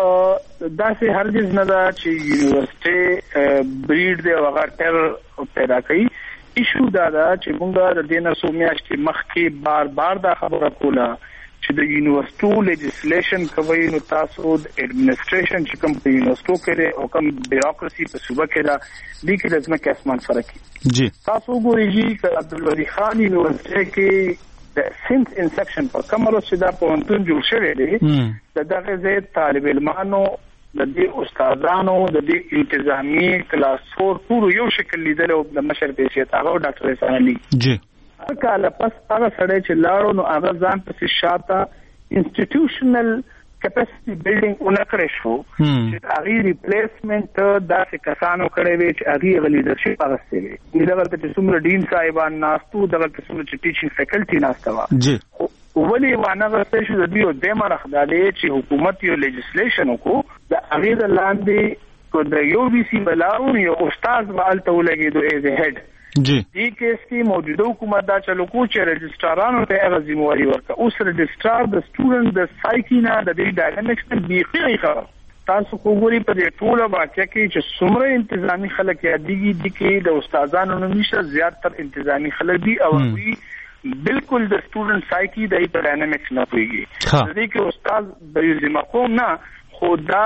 دا سه هرگز نه دا چې یونیورسيټي بریډ دی هغه ټر پیدا کوي. ایشو دا چې موږ د دینه سومیاشتي مخکې بار دا خبره کوله چې د یونیورسيټو لیجسلیشن کوي نو تاسو د اډمنسټریشن چې کوم په یونیورسيټو کې او کوم بیوروکراسي په صوبه کې دا د کې لازمه کې اسمان فرق جی تاسو ګورئ چې عبدالولي خان یونیورسيټي کې سینس انسپشن په کومه چې دا په انتون جوړ شوی دی دغه ځای طالب علمانو د دې استادانو د دې انتظامی کلاس 4 ټول یو شکل لیدل او د مشر پیسې تاغو ډاکټر احسان علي جی کله پس هغه سره چې لاړو نو هغه ځان په شاته انسټیټیوشنل کیپاسټي بیلډینګ اونکړې شو چې هغه ریپلیسمنت دا څه کسانو کړې وي چې هغه لیدرشپ اغستې وي دغه ته څومره ډین صاحبان ناستو دغه څومره چې ټیچینګ فیکلټي ناستوا جی ولی وانه غوښتل شو د دیو د مرخدالې چې حکومت یو لیجسلیشن وکړو د هغه لاندې کو د یو بي سي بلاو یو استاد والته ولګي د ایز هډ جی دې کیس کې موجوده حکومت دا چلو کو چې رجسټرارانو ته هغه ذمہواری ورکړه اوس رجسټرار د سټوډنټ د سایکینا د دې ډاینامکس ته بیخي خبره تاسو کوګوري په دې ټوله واقعیا کې چې څومره انتظامی خلک یادېږي د کې د استادانو نشه زیاتره انتظامی خلک دي او وی بالکل د سټوډنټ سایکی د ډاینامکس نه پويږي د دې کې استاد د ذمہ کوم نه خدا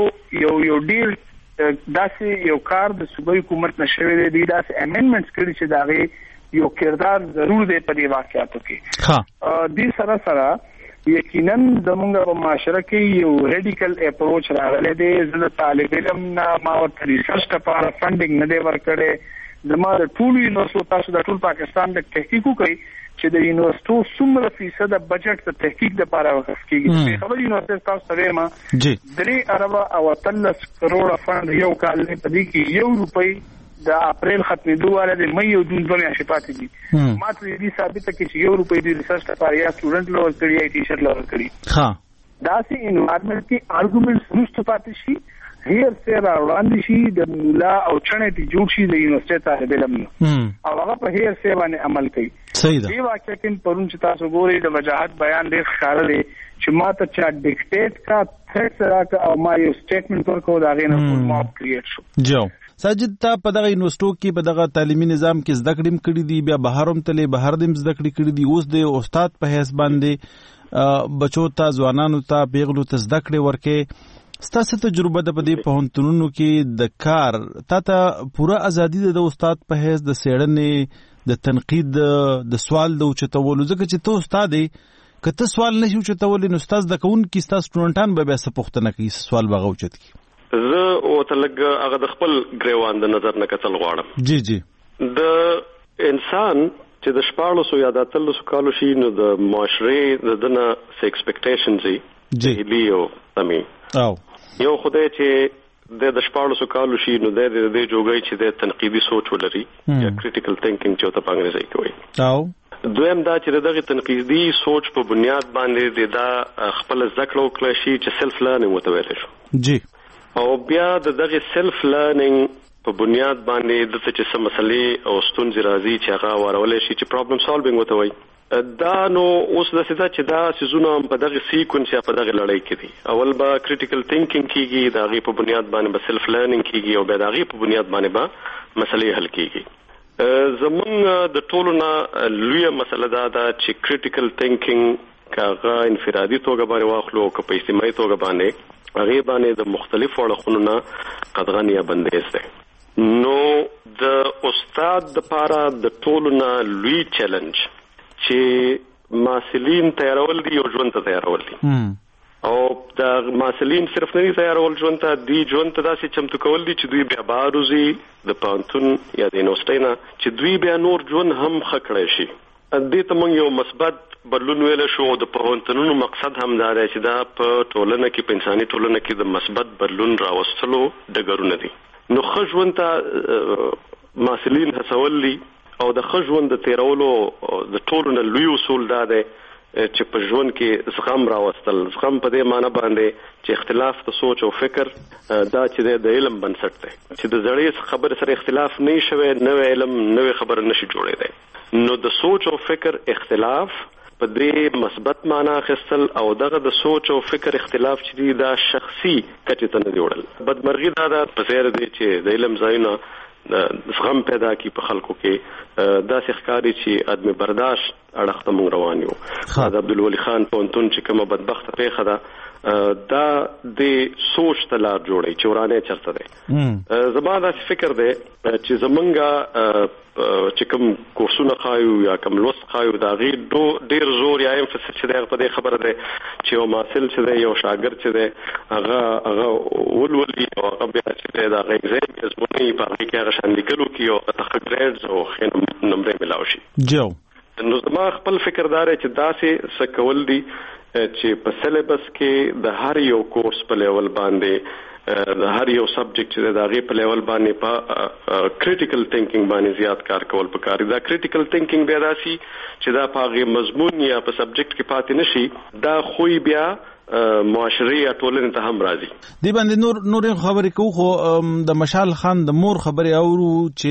یو ډیر داسې یو کار د صوبې حکومت نشوي دی داسې امندمنټس کړي چې داغه یو کردار ضرور دی په دې واقعاتو کې ها دې سره یقینا زموږ په معاشره کې یو ریډیکل اپروچ راغلی دی زه طالب علم نه ما ورته ریسرچ لپاره فندینګ نه دی ورکړی زما د ټول یونیورسيټو تاسو د ټول پاکستان د تحقیق کوي چې د یونیورسيټو څومره فیصد د بجټ د تحقیق لپاره وقف کیږي خبر یونیورسيټي تاسو ته ما جی 3 ارب او 13 کروڑ فند یو کال نه پدې کې 1 روپۍ د اپریل ختمېدو واله د مې او جون په میاشتې پاتې دي ما ته دې ثابت کړي چې 1 روپۍ د ریسرچ لپاره یا سټوډنټ لور کړی یا ټیچر لور کړی ها دا سي انوایرنمنت کې ارګومنټس نشته پاتې شي هیر سره وړاندې شي د مولا او چنه ته جوړ شي د یونیورسيټي طالب علم او هغه په هیر سره باندې عمل کوي صحیح ده دی واقعا کې پرون چې تاسو ګورئ د وجاهت بیان ډېر ښکار دی چې ما ته چا ډیکټیټ کا ثرت راک او ما یو سټیټمنټ ورکو دا غینه فول ماپ کریټ شو جو ساجد ته په دغه یونیورسيټو کې په دغه تعلیمي نظام کې زده کړې کړې دي بیا بهرم تلې بهر دیم زده کړې دي اوس د استاد په حیث باندې بچو ته ځوانانو ته پیغلو ته زده کړې ورکې ستاسو تجربه د پدې پوهنتونونو کې د کار ته پوره ازادي د استاد په حیث د سیړنې د تنقید د سوال د اوچتولو ځکه چې ته استاد یې کته سوال نشي اوچتول نو استاد د کون کې ستاسو سټوډنټان به څه پوښتنه کوي سوال به اوچت کی زه او تلګ هغه د خپل ګریوان د نظر نه کتل غواړم جی جی د انسان چې د شپاړو سو یا د اتلو سو کالو شي نو د معاشره دنه س ایکسپیکټیشنز جی لیو امي او یو خدای چې د شپاړو سو کالو شي نو د دې جوړی چې د تنقیدي سوچ ولري یا کریټیکل تھینکینګ چې ته په انګریزي کې وایي او دویم دا چې دغه تنقیدي سوچ په بنیاد باندې دا خپل ذکر وکړي شي چې سلف لرنینګ متویل شي جی او بیا دغه سلف لرنینګ په بنیاد باندې د څه چې مسلې او ستونزې راځي چې هغه ورولې شي چې پرابلم سالوینګ وته وایي دا نو اوس د سیدا چې دا سيزونه په دغه سیکونس یا په دغه لړۍ کې دي. اول به کریټیکل تھینکینګ کیږي، دا غي په بنیاد باندې به سلف لرنینګ کیږي او به دا غي په بنیاد باندې به مسلې حل کیږي. زمونږ د ټولو نه لویه مسله دا ده چې کریټیکل تھینکینګ کاغه انفرادي توګه باندې واخلو او په اجتماعي توګه باندې هغه باندې د مختلفو اړخونو نه قدغن یا بندیز ده. نو د استاد د پاره د ټولو نه لوی چیلنج چې ماسلین تیارول دي او ژوند ته تیارول دي. او د ماسلین صرف نه تیارول ژوند ته دي، ژوند ته داسې چمتو کول دي چې دوی بیا باروزي د پانتون یا د یونیورسيټي نه چې دوی بیا نور ژوند هم خکړی شي. دې ته موږ یو مثبت بدلون ویل شو. د پوهنتونونو مقصد هم دا دی چې دا په ټولنه کې په انساني ټولنه کې د مثبت بدلون راوستلو ډګرونه دي. نو ښه ژوند ته ماسلین هڅول دي او د ښه ژوند د تیرولو د ټولو نه لوی اصول دا دی چې په ژوند کې زغم راوستل. زغم په دې معنی باندې چې اختلاف د سوچ او فکر دا چې د علم بنسټ دی، چې د زړې خبر سره اختلاف نه شوي، نوې علم نوې خبر نشي جوړېدای. نو د سوچ او فکر اختلاف په دې مثبت معنی خستل او دغه د سوچ او فکر اختلاف چې دا شخصي کچې ته نه جوړل. بدمرغي دا ده په ځای دی چې د علم ځایونه زغم پیدا کی په خلکو کې دا ښکاری چې ادم برداشت اړخ ته مونږ روان یو. د عبدالولي خان پونتون چې کومه بدبخته پیښه ده دا د سوچ ته لار جوړي چې ورانه چرته ده. زما دا فکر دی چې زمونږه چې کوم کورسونه خایو یا کوم لوست خایو دا غي ډیر زور یا امفسس چې دا په دې خبره ده چې یو ماسل چې دی یو شاګرد چې دی هغه ولولي او هغه بیا چې دا غیږي زمونږ په هغه کې هغه شان لیکلو کې او تخ ګریډز او خین نمبر ملاوي شي. جو نو زما خپل فکر دار چې داسې څه کول دي چې په سلیبس کې د هر یو کورس په لیول باندې د هر یو سبجیکټ چې د هغه په لیول باندې په کریټیکل تھینکینګ باندې زیات کار کول پکاري. دا کریټیکل تھینکینګ بیا راسي چې دا په هغه مضمون یا په سبجیکټ کې پاتې نشي، دا خوې بیا معاشري یا ټولنې ته هم راځي. دی باندې نور خبرې کوو خو د مشال خان د مور خبرې اورو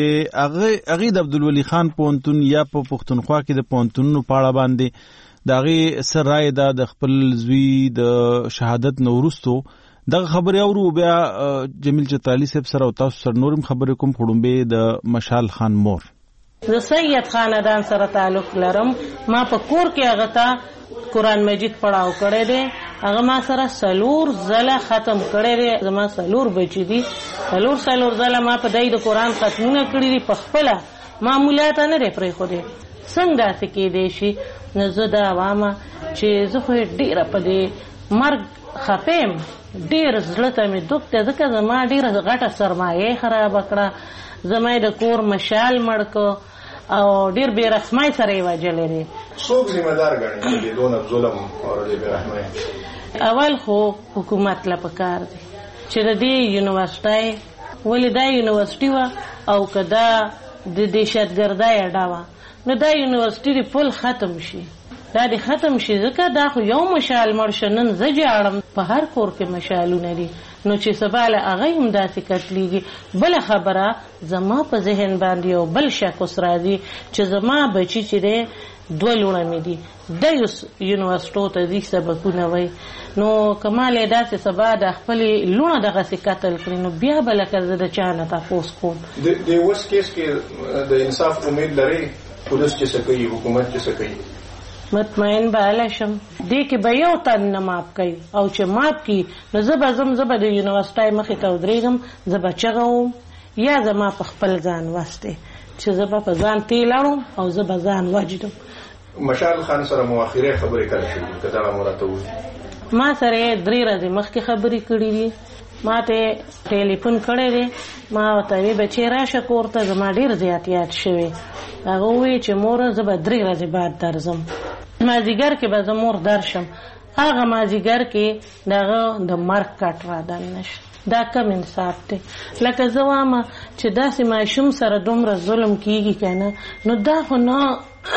چې هغه د عبدالولي خان پونتون یا په پښتونخوا کې د پونتونونو په اړه باندې داغي سر رائے د خپل زوی د شهادت نورستو دغه خبرې اورو. بیا جمیل چتالی صاحب سره او تاسو سره نورم خبرې کوم خړومبه د مشال خان مور. د سید خاندان سره تعلق لرم. ما په کور کې هغه ته قرآن مجید پڑھاو کړی دی. هغه ما سره سلور زله ختم کړی دی. زما سلور بچی دي، سلور زله ما په دای د قرآن ختمونه کړی دي. په خپل معمولات نه لري پرې خو دې څنګه څه کې دی شي. نو زه دا وامه چې زه خو ډیره په دې مرګ خپم، ډیر زړه ته مې دوک ته ځکه زما ډیره غټه سرمایه خراب کړه. زما د کور مشال مړکو او ډیر بے رحمای سره وجلې دي. څوک ذمہ دار ګڼي د دون ظلم او د بے رحمای؟ اول خو حکومت لا پکار دي چې د دې یونیورسيټي ولې دا یونیورسيټي وا او کدا د دهشتګردۍ اډاوه نو دا یونیورسيټي فل ختم شي. دا دې ختم شي ځکه دا خو یو مشال مرشنن زجاړم په هر کور کې مشالونه دي. نو چې سباله هغه هم داسې کتلېږي. بل خبره زما په ذهن باندې یو بل شک اوس راځي چې زما بچی چې دی 2 لوڼه مې دي د یونیورسيټو ته دي سبقونه وای. نو کمال داسې سبا د خپل لوڼه دغه قتل کړي نو بیا بل کړه د چانه تاسو کوم د اوس کیس کې د انصاف امید لري. پولیس چې څه کوي، حکومت چې څه کوي، مطمئن به علشم دې کې به یو تن نه ماپ کوي او چې ماپ کی نو زه د یونیورسيټي مخې ته ودرېږم، زه به چغوم یا زما په خپل ځان واسطه چې زه به په ځان تیلاړم او زه به ځان وجدم. مشال خان سره مؤخره خبرې کړې شوې کدا مرته وې ما سره 3 ورځې مخکې خبرې کړې دي. ما ته ټلیفون کړی دی. ما ته وی بچی راشه کور ته، زما ډیر زیات یاد شوی. هغه وی چې مور زه به 3 ورځې بعد درځم. مازیګر کې به زه مور درشم. هغه مازیګر کې دغه د مرګ کټ را دننه شو. دا کم انصاف دی. لکه زه وایم چې داسې ماشوم سره دومره ظلم کیږي کنه نو دا خو نه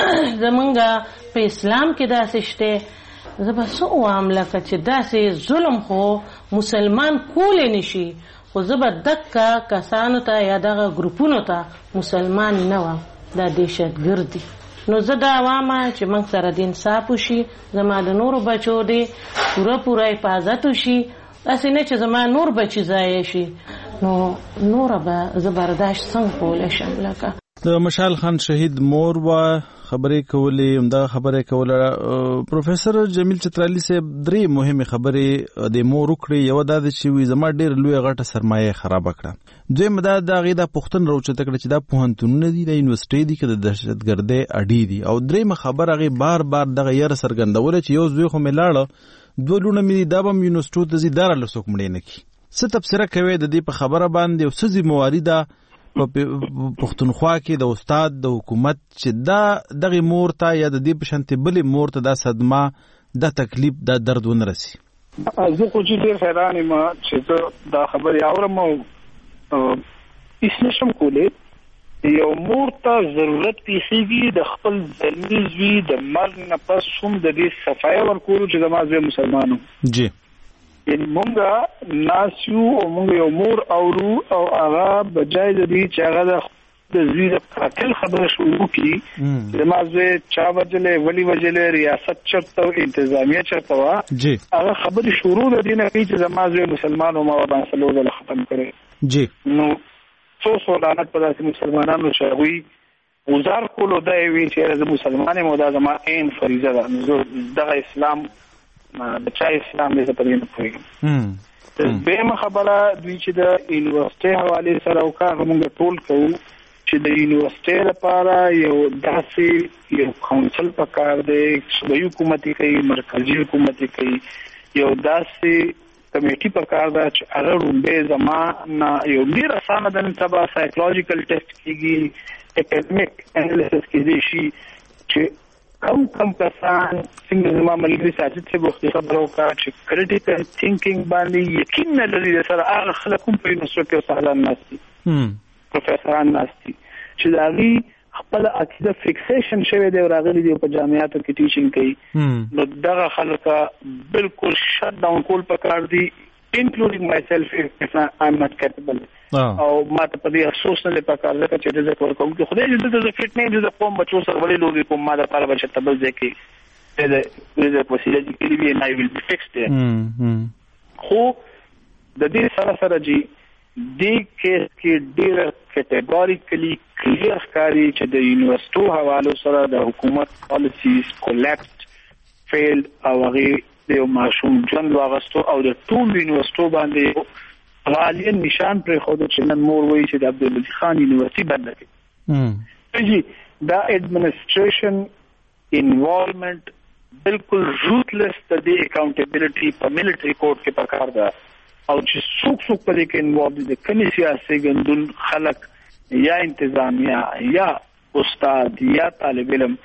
زمونږ په اسلام کې داسې شته. زه به څه وایم لکه چې داسې ظلم خو مسلمان کولی نشي، خو زه به دکه کسانو ته یا دغه ګروپونو ته مسلمان نه وم، دا دهشتګردي. نو زه دا واما چې موږ سره د انصاف وشي، زما د نورو بچو دی پوره حفاظت وشي، داسې نه چې زما نور بچي ضایع شي. نو نوره به زه برداشت څنګه کولی شم؟ لکه د مشال خان شهید مور وا خبرې کولې، همدا خبرې کوله. پروفیسور جمیل چترالی صاحب درې مهمه خبرې د مور وکړې. یو دا چې وي زما ډېر لوی غټه سرمایه خراب کړه. دویم دا دغه د پښتون راوچته کړ چې دا پوهنتونونه دي، د یونیورسيټي دي، کې د دهشتګردۍ اډې دي. او درېمه خبره هغه بار دغه یې سرګندول چې یو ځوی خو ملاړه دوه لونه مې دا به یونیورسيټو ته زیدار له څوک مړې نه کی. څه تفسیر کوي د دې په خبره باندې او څه ذمہواری ده په پښتونخوا کې د استاد د حکومت چې دا دغه مور ته یا د دې په شانتي بلې مور ته دا صدمه، دا تکلیف، دا درد ونرسي؟ زه خو چې ډېر حیران یم چې دا خبرې اورم او هیڅ نشم کولی. یو مور ته ضرورت پیښیږي د خپل ځلمي زوی د مرګ نه پس هم د دې صفایه ورکولو چې زما زوی مسلمان و. جی یعنې مونږ ناسیو او مونږ یو مور اورو او هغه بجای د دې چې هغه د زوی د قاتل خبره شروع کړي چې زما زوی چا وجلې، ولې وجلې، ریاست چرته و، انتظامیه چرته وه، هغه خبرې شروع د دې نه کوي چې زما زوی مسلمان و، ما ورباندې څلور ځله ختم کړی. جی نو څو لعنت په داسې مسلمانانو چې هغوی گزار کولو دا یې وي چې زه مسلمان یم او دا زما عین فریضه ده. نو دغه اسلام د چا اسلام دی زه په دې نه پوهېږم. دویمه خبره دوی چې د یونیورسټۍ حوالې سره وکړه، موږ ټول کوو چې د یونیورسټۍ لپاره یو داسې یو کونسل پکار دی، صوبایي حکومت یې کوي، مرکزي حکومت یې کوي، یو داسې کمیټي پکار ده چې هغه رومبې زما نه یو ډېر اسانه ده، نن سبا سایکولوژیکل ټیسټ کېږي، اکیډمیک انالیسس کېدی شي چې کم کسان څنګه زما ملګري ساجد صاحب وختي خبره وکړه چې کریټیکل تھینکینګ باندې یقین نه لري سره هغه خلک هم په یونیورسټۍ کې استادان ناست دي، پروفیسوران ناست دي چې د هغوی خپل عقیده فکسیشن شوی دی او راغلي دي په جامعاتو کې ټیچینګ کوي. نو دغه خلکه بالکل شٹ ډاون کول پکار دي، انکلوډینګ مای سیلف اف آی ایم ناٹ کیپبل. او ما ته په دې افسوس نه پکار ده چې د زکور کوم کې خدای دې د فټ نه د قوم بچو سره ولې لوګي کوم ما د لپاره بچ ته بل ځکه د وسیله دي کې وی نه ویل فکس دی. خو د دې سره جی دې کیس کې ډېر کټګوریکلی کلیر ښکاري چې د یونیورسيټو حوالو سره د حکومت پالیسیز کولیپسډ، فیلډ او هغې د یو ماشوم ژوند واغستو او د ټول یونیورسيټو باندې غالي نشان پرېښودو چې نن مور وایي چې د عبدالوزي خان یونیورسيټي بنده کړي. دا ایڈمنسټریشن انوالومنٹ بالکل روتلس د دې اکاؤنټیبلټي په ملټري کورټ کې پکار ده او چې څوک په دې کې انوالو دي، کومې سیاسي ګوندون خلک یا انتظامیه یا استاد یا طالب علم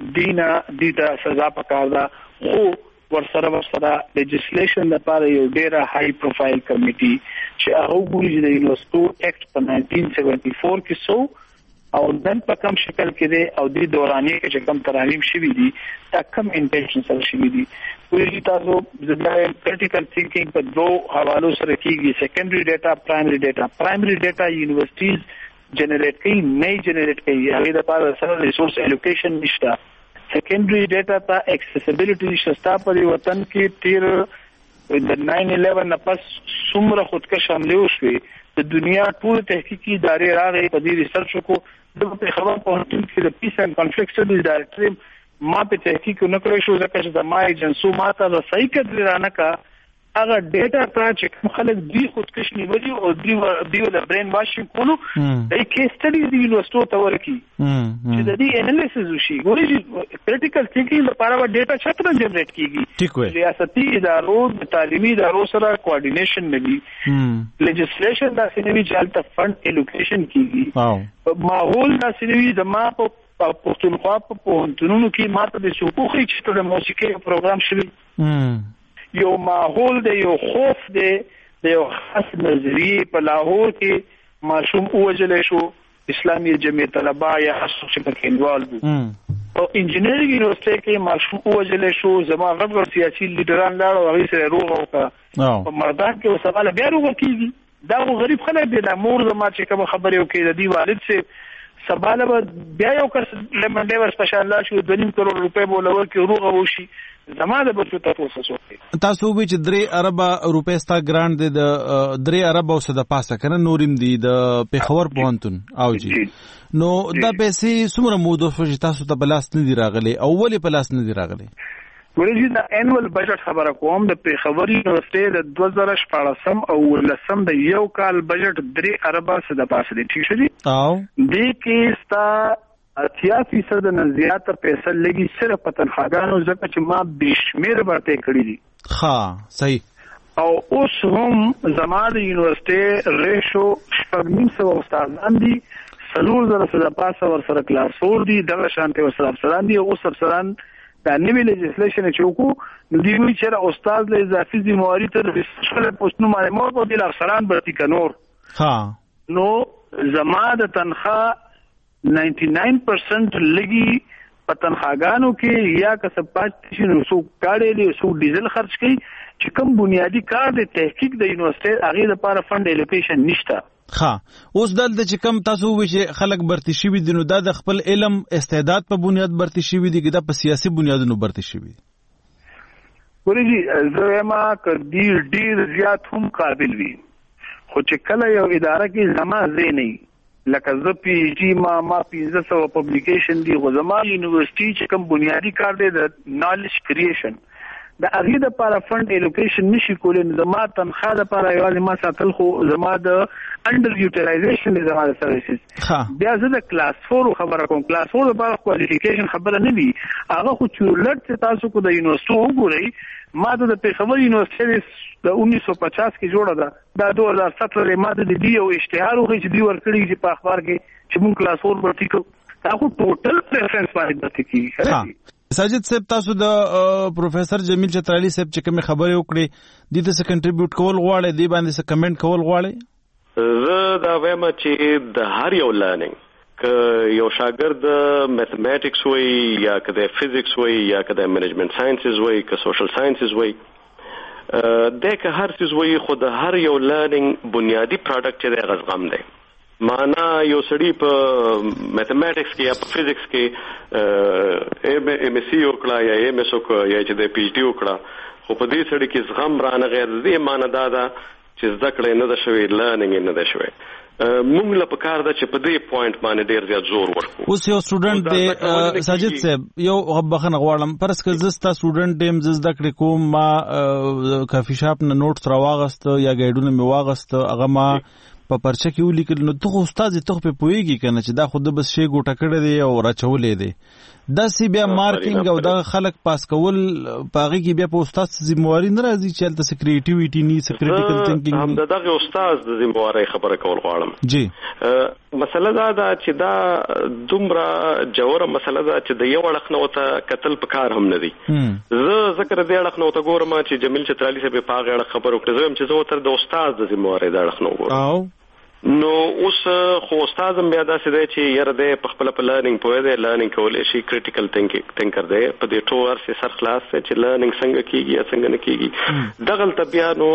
دې ته سزا پکار ده. خو ورسره لیجسلیشن لپاره یو ډیره های پروفایل کمیټي چې هغه ګوري چې د یونیورسيټو ایکټ په 1974 کې سو او نن په کوم شکل کې دی او د دورانیه کې چې کوم ترانیم شوي دي دا کوم انټینشن سره شوي دي. ویلي تاسو د کریټیکل تھینکینګ په دوه حوالو سره کېږي، سیکنډري ډیټا، پرایمري ډیټا. پرایمري ډیټا یونیورسيټیز جنریټ کوي، نه جنریټ کوي، هغه لپاره سره ریسورس الوکیشن نشته. سیکنډري ډیټا ته ایکسیسیبিলিټي نشته. په دې وطن کې تیر د 9/11 نه پس څومره خودکش حمله وشوې، د دنیا ټول تحقیقي ادارې راغلي په دې ریسرچ وکړو. د خبر په هټل کې د پیس اینڈ کنفلکټ سټډیز ډایریکټر ما په تحقیق نه کړی شو ځکه چې د ما ایجنسو ماته رسایي کړی رانه کا هغه ډیټا ته چې کوم خلک دی خودکش نیولي او دی د برین واشینګ کولو د کیس سټډیز دی یونیورسيټو ته ورکی چې د دې انالیسس وشي. ګوري کریټیکل تھینکینګ لپاره و ډیټا چتر جنریټ کیږي، ریاستي ادارو د تعلیمي ادارو سره کوارډینیشن نوي، لیجسلیشن دا سنوي چالت فند الوکیشن کیږي، ماحول دا سنوي د ما په پښتونخوا په پوهنتونونو کې ماته د حقوقي چې د موسیقي پروګرام شوی یو ماحول دی، یو خوف دی، د یو خاص نظریه په لاهور کې ماشوم وجلې شو، اسلامي جمعیت طلبه یا اسو چې پکې انوالو او انجینرینګ یونیورسيټي کې ماشوم وجلې شو. زما غږ سیاسي لیډران لاړ او هغه سره روغ وکړه په مردان کې وسواله بیا روغ کیږي. دا غریب خلک دي، د مور زما چې کوم خبرې وکړي د دې والد سه سباله بیا یو کس لمنډه ور سپیشل شو 2.5 کروڑ روپے بولور کې روغه وشي زماده بچو تاسو وکړي تاسو به چې 3 ارب روپے ستا ګرانټ دی د 3 ارب او صد پاسه کنه نورم دی د پیښور پوهنتون او جی نو دا پیسې څومره موده شو تاسو ته بلاس نه دی راغلي او ولې بلاس نه دی راغلي ورته د انوال بجټ خبره کوم د پیښور یونیورسيټي د 2014 او ولسم د یو کال بجټ 3 ارب صد پاسه دی ٹھیک شدي او دې کې ستا 80% نه زیاته پیسې لګي صرف په تنخواګانو ځکه چې ما بشمیر ورته کړی دي ها صحیح او اوس هم زماده یونیورسيټي ریشو 900 استادان دي 3000 صد پاسه ور سره کلاس 4 دي د شانته ور سره افسران دي او افسران دا نوی لیجسلیشن چې وکړو نو دی وی چې استاد له اضافي ذمہواری تر ریسرچ پوسټونو باندې مو په دې افسران برتی کنور ها نو زماده تنخواه 99% لګي په تنخواګانو کې یا کسب پاتې نو سو کاړې له سو ډیزل خرج کوي چې کوم بنیادی کار د تحقیق د یونیورسيټي هغه لپاره فند الوکیشن نشته ها اوس دلته چې کوم تاسو وی چې خلک برتی شي دي نو دا د خپل علم استعداد په بنیاد برتی شي دي که دا په سیاسي بنیادونو برتی شي دي ورېږي زما کدي ډیر زیات هم قابل وي خو چې کله یو اداره کې زما زه نه لکه زه پی جی ما 1500 پبلیکیشن دی غو زما یونیورسيټي چې کوم بنیادی کار دی د نالج کریشن د اغه د لپاره فند الوکیشن نشي کولای زما تنخواه د لپاره یوازې ما ساتل خو زما د انډر یوټیلایزیشن د زما سرویسز بیا زه د کلاس 4 خبره کوم کلاس 4 لپاره کوالیفیکیشن خبره نه وی هغه خو چورلټ تاسو کو د یونیورسيټي وګورئ ما د پیښور یونیورسيټي د 1950 کې جوړه ده د 2017 ما د دې یو اشتهار وغوښتي چې دی ورکړي چې په اخبار کې چې مون کلاس 4 ورته کو تاسو ټوټل پریفرنس باندې ورته کی ساجد صاحب تاسو د پروفیسر جمیل چترالی صاحب چې کوم خبرې وکړي د څه کنټریبیوټ کول غواړي دی باندې څه کمنټ کول غواړي زه دا وایم چې د هر یو لرنینګ ک یو شاګرد میتھمیټکس وای یا کده فزکس وای یا کده منیجمنت ساينسز وای ک سوشل ساينسز وای دغه هر څه وای خو د هر یو لرنینګ بنیادی پروډکټ چې غزغم دی معنا یو سړی په میتھمیټکس کې یا په فزکس کې ایم ایس سی وکړه یا ایم ایس وکړه یا چې د پی ایچ ډی وکړه خو په دې سړی کې زغم رانه غیر دې معنا دا چې زده کړې نه ده شوې لرنینګ نه ده شوې موږ له پکار ده چې په دې پوینټ باندې ډیر زیات زور ورکړو اوس یو سټوډنټ دی ساجد صاحب یو بخنه غواړم پرس که زستا سټوډنټ دیم زده کړې کوم ما کافي شاپ نه نوټس راواغست یا ګایډونه می واغست هغه ما په پرچه کې ولیکل نو ته استاد ته په پويږي کنه چې دا خود بس شی ګوټه کړی دی او راچولې دی دا سی بیا مارکیټینګ او دا خلک پاس کول پاغي کې بیا په استاد ذمہواری نه راځي چې تل سکریټیویټی نه سکریټیکل ثینکینګ هم دغه استاد د ذمہواری خبره کول غواړم جی مسله دا چې دا دومره جوړه مسله ده چې د یو اړخ نه وته قتل پکار هم نه دی زه ذکر دې اړخ نه وته ګورم چې جمیل چترالی صاحب په هغه اړخ خبرو کړم چې زه تر د استاد د ذمہواری د اړخ نه ګورم نو اوس خو استاد هم بیا داسې دی چې یاره دی په خپل په لرنینګ پوهه دی لرنینګ کولای شي کریټیکل تینکر دی په دې ټول سر خلاص چې لرنینګ څنګه کیږي یا څنګه نه کیږي دغه بیا نو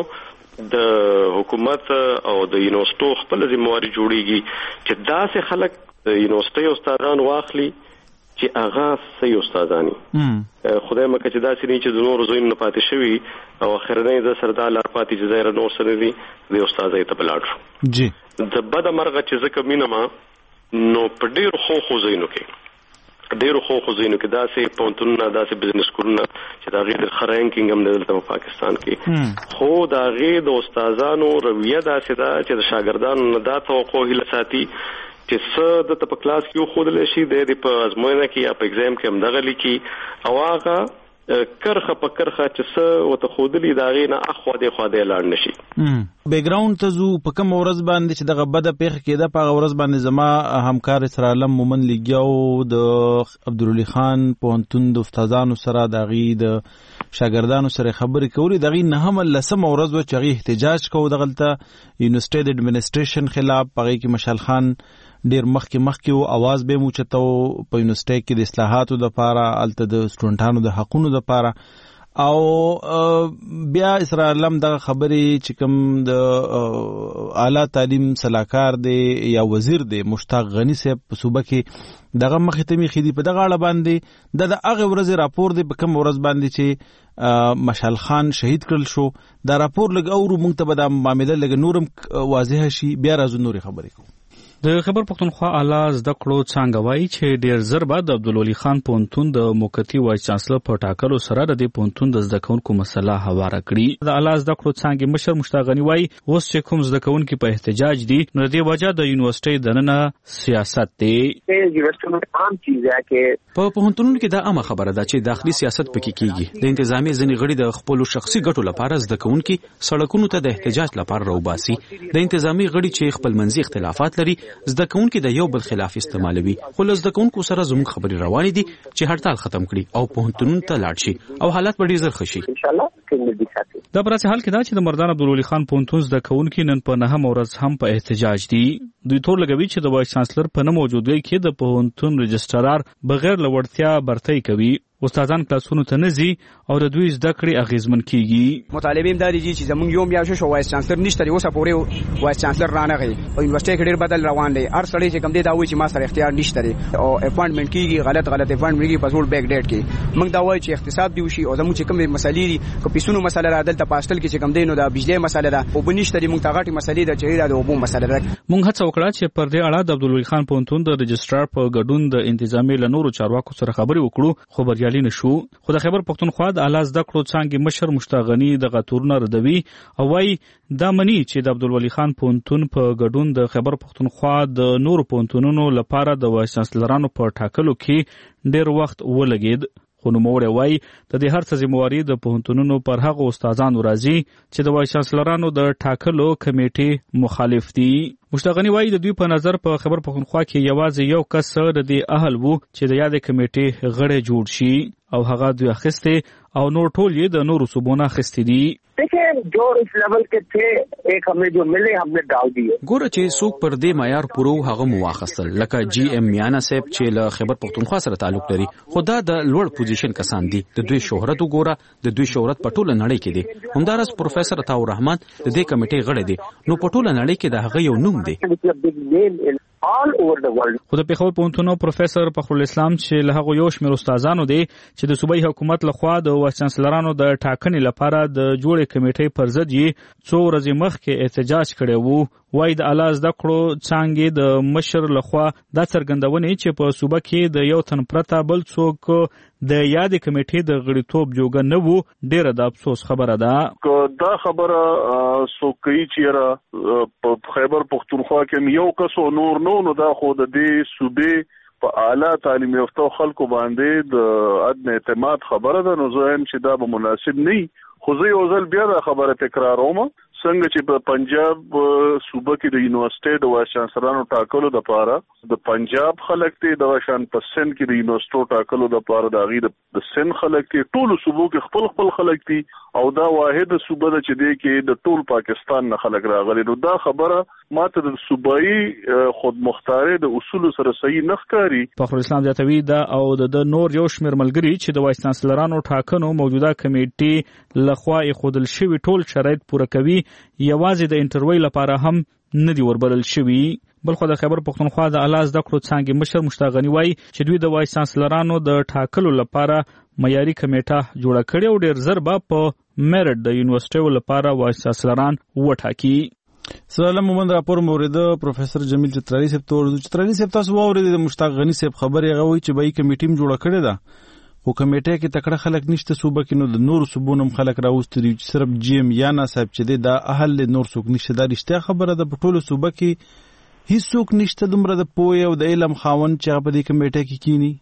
د حکومت او د یونیورسيټو خپل ذمہواری جوړیږي چې داسې خلک یونیورسيټي استادان واخلي چې هغه صحیح استادانی خدای مکه چې داسې نه چې د نور زویم نه پاتې شوی او اخرنۍ د سردار پاتې چې زهره نور سره دی د استادای ته بلاړ جی د بد مرغه چې زکه مینما نو په ډیرو خو زینو کې داسې پونتونه داسې بزنس کورونه چې دا غیر خرانکینګ هم دلته په پاکستان کې خو دا غیر د استادانو رویه داسې دا چې د شاګردانو نه دا توقع هله ساتي چې څه د په کلاس کې خو دل شي د په ازموینه کې یا په ایگزام کې هم دغه لیکي او هغه کرخه په کرخه چې څه وته خودلی دا غینه اخو د خو د لاړ نشي بیک گراوند ته زو په کوم ورځ باندې چې دغه بده پیخ کېده په ورځ باندې زما همکار اسرالم مومن لګیاو د عبدالولي خان پوهنتون د استادانو سره دغه د شاګردانو سره خبرې کولې دغه نه هم لسم ورځ و چې احتجاج کوو دغلته یونیورسيټي د اډمنسټریشن خلاف پغې کې مشال خان ډیر مخکې او आवाज به موچتو په یونیورسيټي کې د اصلاحاتو لپاره الته د سټوډنټانو د حقوقو لپاره او بیا اسرائیل هم د خبرې چې کوم د اعلی تعلیم صلاحکار دی یا وزیر دی مشتاق غنی صاحب په صوبه کې دغه مخې ته میخې دي په دغه اړه باندې د هغه ورځې راپور دی په کوم ورځ باندې چې مشعل خان شهید کړل شو دا راپور لګ اورو موږ ته به دا معامله لګ نورم واضح شي بیا راځو نورې خبرې کوو. د خیبر پختونخوا اعلی زده کړو څانګه وایي چې ډیر زر بعد عبدالولي خان پوهنتون د موقتی وایس چانسلر په ټاکلو سره د دې پوهنتون د زده کوونکو مسله هواره کړي. د اعلی زده کړو څانګې مشر مشتاق غني وایي اوس چې کوم زده کوونکي په احتجاج دي نو د دې وجه د یونیورسيټي دننه سیاست دی. په پوهنتونونو کې دا عامه خبره ده چې داخلي سیاست پکې کیږي. د انتظامی ځینې غړي د خپل شخصي ګټو لپاره زده کوونکي سړکونو ته د احتجاج لپاره راوباسي. د انتظامی غړي چې خپل منځي اختلافات لري زده کوونکي د یو بل خلاف استعمالوي. خو له زده کوونکو سره زموږ خبرې روانې دي چې هړتال ختم کړي او پوهنتونونو ته لاړ شي او حالات به ډېر ژر ښه شي. دا په حال کې دا چې د مردان عبدالولي خان پوهنتون زده کوونکي نن په 9 ورځ هم په احتجاج دي. دوی تور لګوي چې د وایس چانسلر په نه موجودګۍ کې د پوهنتون رجسټرار بغیر له وړتیا برتۍ کوي. استادان کلاسونو ته نزي او د دوی زده کړې اغیزمن کیږي. مطالبه دا دي چې زمونږ یو میاشت شو وایس چانسلر نشته اوسه پورې وایس چانسلر رانغی او یونیورسيټي کې ډېر بدل روان دي. هر سړی چې کوم دی دا وایي چې ما سره اختیار نشته او اپاینټمنټ کیږي غلط اپاینټمنټ کیږي په زور بیک ډیټ کې. موږ دا وایي چې اختصاص دی وشي او زموږ چې کوم مسلې دي کو پیسونو مسله را دلته پاستل کې چې کوم دی نو دا بجلی مسله ده او بنشته موږ ته غټي مسلې ده چې دا د اوبو مسله ده. موږ هڅه وکړه چې پر دې اړه د عبدالولي خان پوهنتون د رجسټرار په ګډون د انتظامی لنورو چارواکو سره خبرې وکړو خو بریالي نشو. خو د خیبر پختونخوا د اعلی زده کړو څانګې مشر مشتاق غني د غتورونه ردوي او وايي دا مني چې د عبدالولي خان پوهنتون په ګډون د خیبر پختونخوا د نورو پوهنتونونو لپاره د وایس چانسلرانو په ټاکلو کې ډېر وخت ولګید. خو نوموړی وایي د دې هر څه ذمہواري د پوهنتونونو پر هغو استادانو راځي چې د وایس چانسلرانو د ټاکلو کمیټې مخالف دي. مشتاق غني وایي د دوی په نظر په خیبر پختونخوا کې یوازې یو کس د دې اهل وو چې د یادې کمیټې غړی جوړ شي او هغه دوی اخیسته او نور ټول یې د نورو صوبونو اخیستي دي. देखिए जो इस लेवल के थे एक हमें जो मिले हमने डाल दिए. ګوره چې څوک پر دې معیار پورو هغه مو واخیستل لکه جی ام میانا صاحب چې له خیبر پختونخوا سره تعلق لري خو دا د لوړ پوزیشن کسان دي. د دوی شهرت وګوره د دوی شهرت په ټوله نړۍ کې دی. همدارس پروفیسور عطا الرحمن د دې کمیټې غړی دی نو په ټوله نړۍ کې د هغه یو نوم دی. خو د پیښور پوهنتون پروفیسور فخر الاسلام چې له هغه یو شمېر استادانو دی چې د صوبایي حکومت لخوا د وایس چانسلرانو د ټاکنې لپاره د جوړې کمیټې پر ضد یې څو ورځې مخکې احتجاج کړی وو. وایي د اعلی زده کړو څانګې د مشر لخوا دا څرګندونې چې په صوبه کې د یو تن پرته بل څوک د یادې کمیټې د غړیتوب جوګه نه وو ډېره د افسوس خبره ده. دا خبره څوک چې په خیبر پختونخوا کې یو کس نور نو دا خو د دې صوبې په اعلی تعلیم یافته خلکو باندې د عدم اعتماد خبره ده. نو زه هم چې دا به مناسب نه خو زه یو ځل بیا دا خبره تکراروم څنګه چې په پنجاب صوبه کې د یونیورسيټي د وایس چانسلرانو ټاکلو لپاره د پنجاب خلک ته د شان په سن کې د یونیورسيټي ټاکلو لپاره د غیر د سن خلک ته ټول صوبو کې خپل خلک دي او دا واحد صوبه ده چې د کې د ټول پاکستان نه خلک راغلي. نو دا خبره ماته د صوبایي خود مختاري د اصول سره صحیح نه ښکاري. فخر الاسلام زیاتوي دا او د نور یو شمېر ملګري چې د وایس چانسلرانو ټاکنو موجوده کمیټې لخوا خودل شوی ټول شرایط پوره کوي یوازې د انټرویو لپاره هم نه دی وربلل شوی. بلخو د خیبر پختونخوا د اعلی زده کړو څانګې مشر مشتاق غني وایي چې دوی د وایس چانسلرانو د ټاکلو لپاره معیاري کمیټه جوړه کړې او ډېر زر به په میرټ د یونیورسيټي لپاره وایس چانسلران وټاکي. سلام مومند راپور مورید پروفیسور جمیل چترالی صاحب تور چترالی صاحب تاسو واورید د مشتاق غني صاحب خبرې غوي چې به کمیټه جوړه کړې ده خو کمیټه کې تکړه خلک نشته صوبه کې نو د نور صوبونو خلک راوستي چې صرف جیم یانا صاحب چې د اهل نور څوک نشته دا رښتیا خبره ده. په ټولو صوبه کې هیڅ څوک نشته دومره د پوهې او د علم خاوند چې په دې کمیټه کې کینی.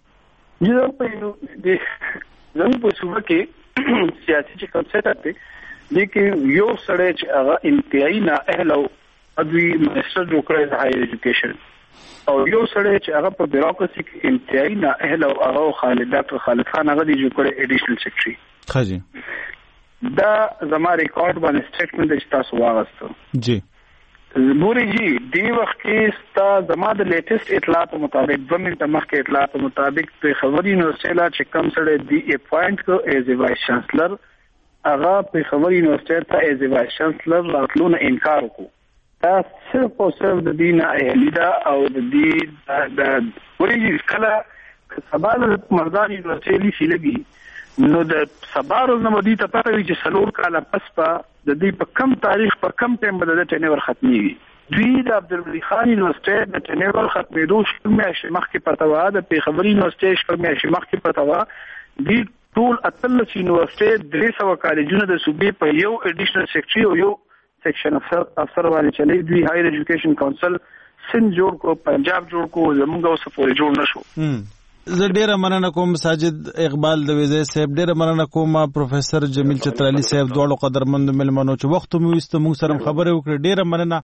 زموږ په صوبه کې سیاسي چې کنسپټ دی لیکن یو سړی چې هغه انتهایی نااهل او ادوی منسټر جوړ کړی د هایر ایجوکیشن او یو سړی چې هغه په بیروکراسي کې انتهایی نااهل او هغه خالد ډاکټر خالد خان هغه دی جوړ کړی ایډیشنل سیکریټري. خاجي دا زما ریکارډ باندې سټیټمنټ چې تاسو واغستو جی ګوري جی دی وخت کې ستا زما د لیټیسټ اطلاعات مطابق 2 منټه مخکې اطلاعات مطابق په خبري یونیورسيټي لا چې کوم سره دی اپاینټ کو ایز وایس چانسلر هغه په خبري یونیورسيټي ته ایز وایس چانسلر راتلونه انکار وکړ دا صرف او صرف د دینه اهلیدا او د دې د ورېږي کله سبا د مردان یونیورسيټي سی لګي نو د سبارو نمدي ته پته وي چې سلور کاله پس په د دې په کم تاریخ په کم ټیم باندې د ټینور ختمي دوی د عبدالولي خان یونیورسيټي د ټینور ختمېدو شمه مخکې پته و د پیښوري یونیورسيټي شمه مخکې پته و دی ټول اتلس یونیورسيټي 300 کالجونه د صوبې په یو اډیشنل سیکټري او یو سیکشن افسر باندې چلی دوی هایر ایجوکیشن کونسل سند جوړ کو پنجاب جوړ کو زموږ اوس پورې جوړ نشو زه ډیره مننه کوم ساجد اقبال د وزیر صاحب ډیره مننه کوم پروفیسور جمیل چترالی صاحب دواړو قدرمند ملمنو چې وخت مو وست موږ سره خبرې وکړې ډیره مننه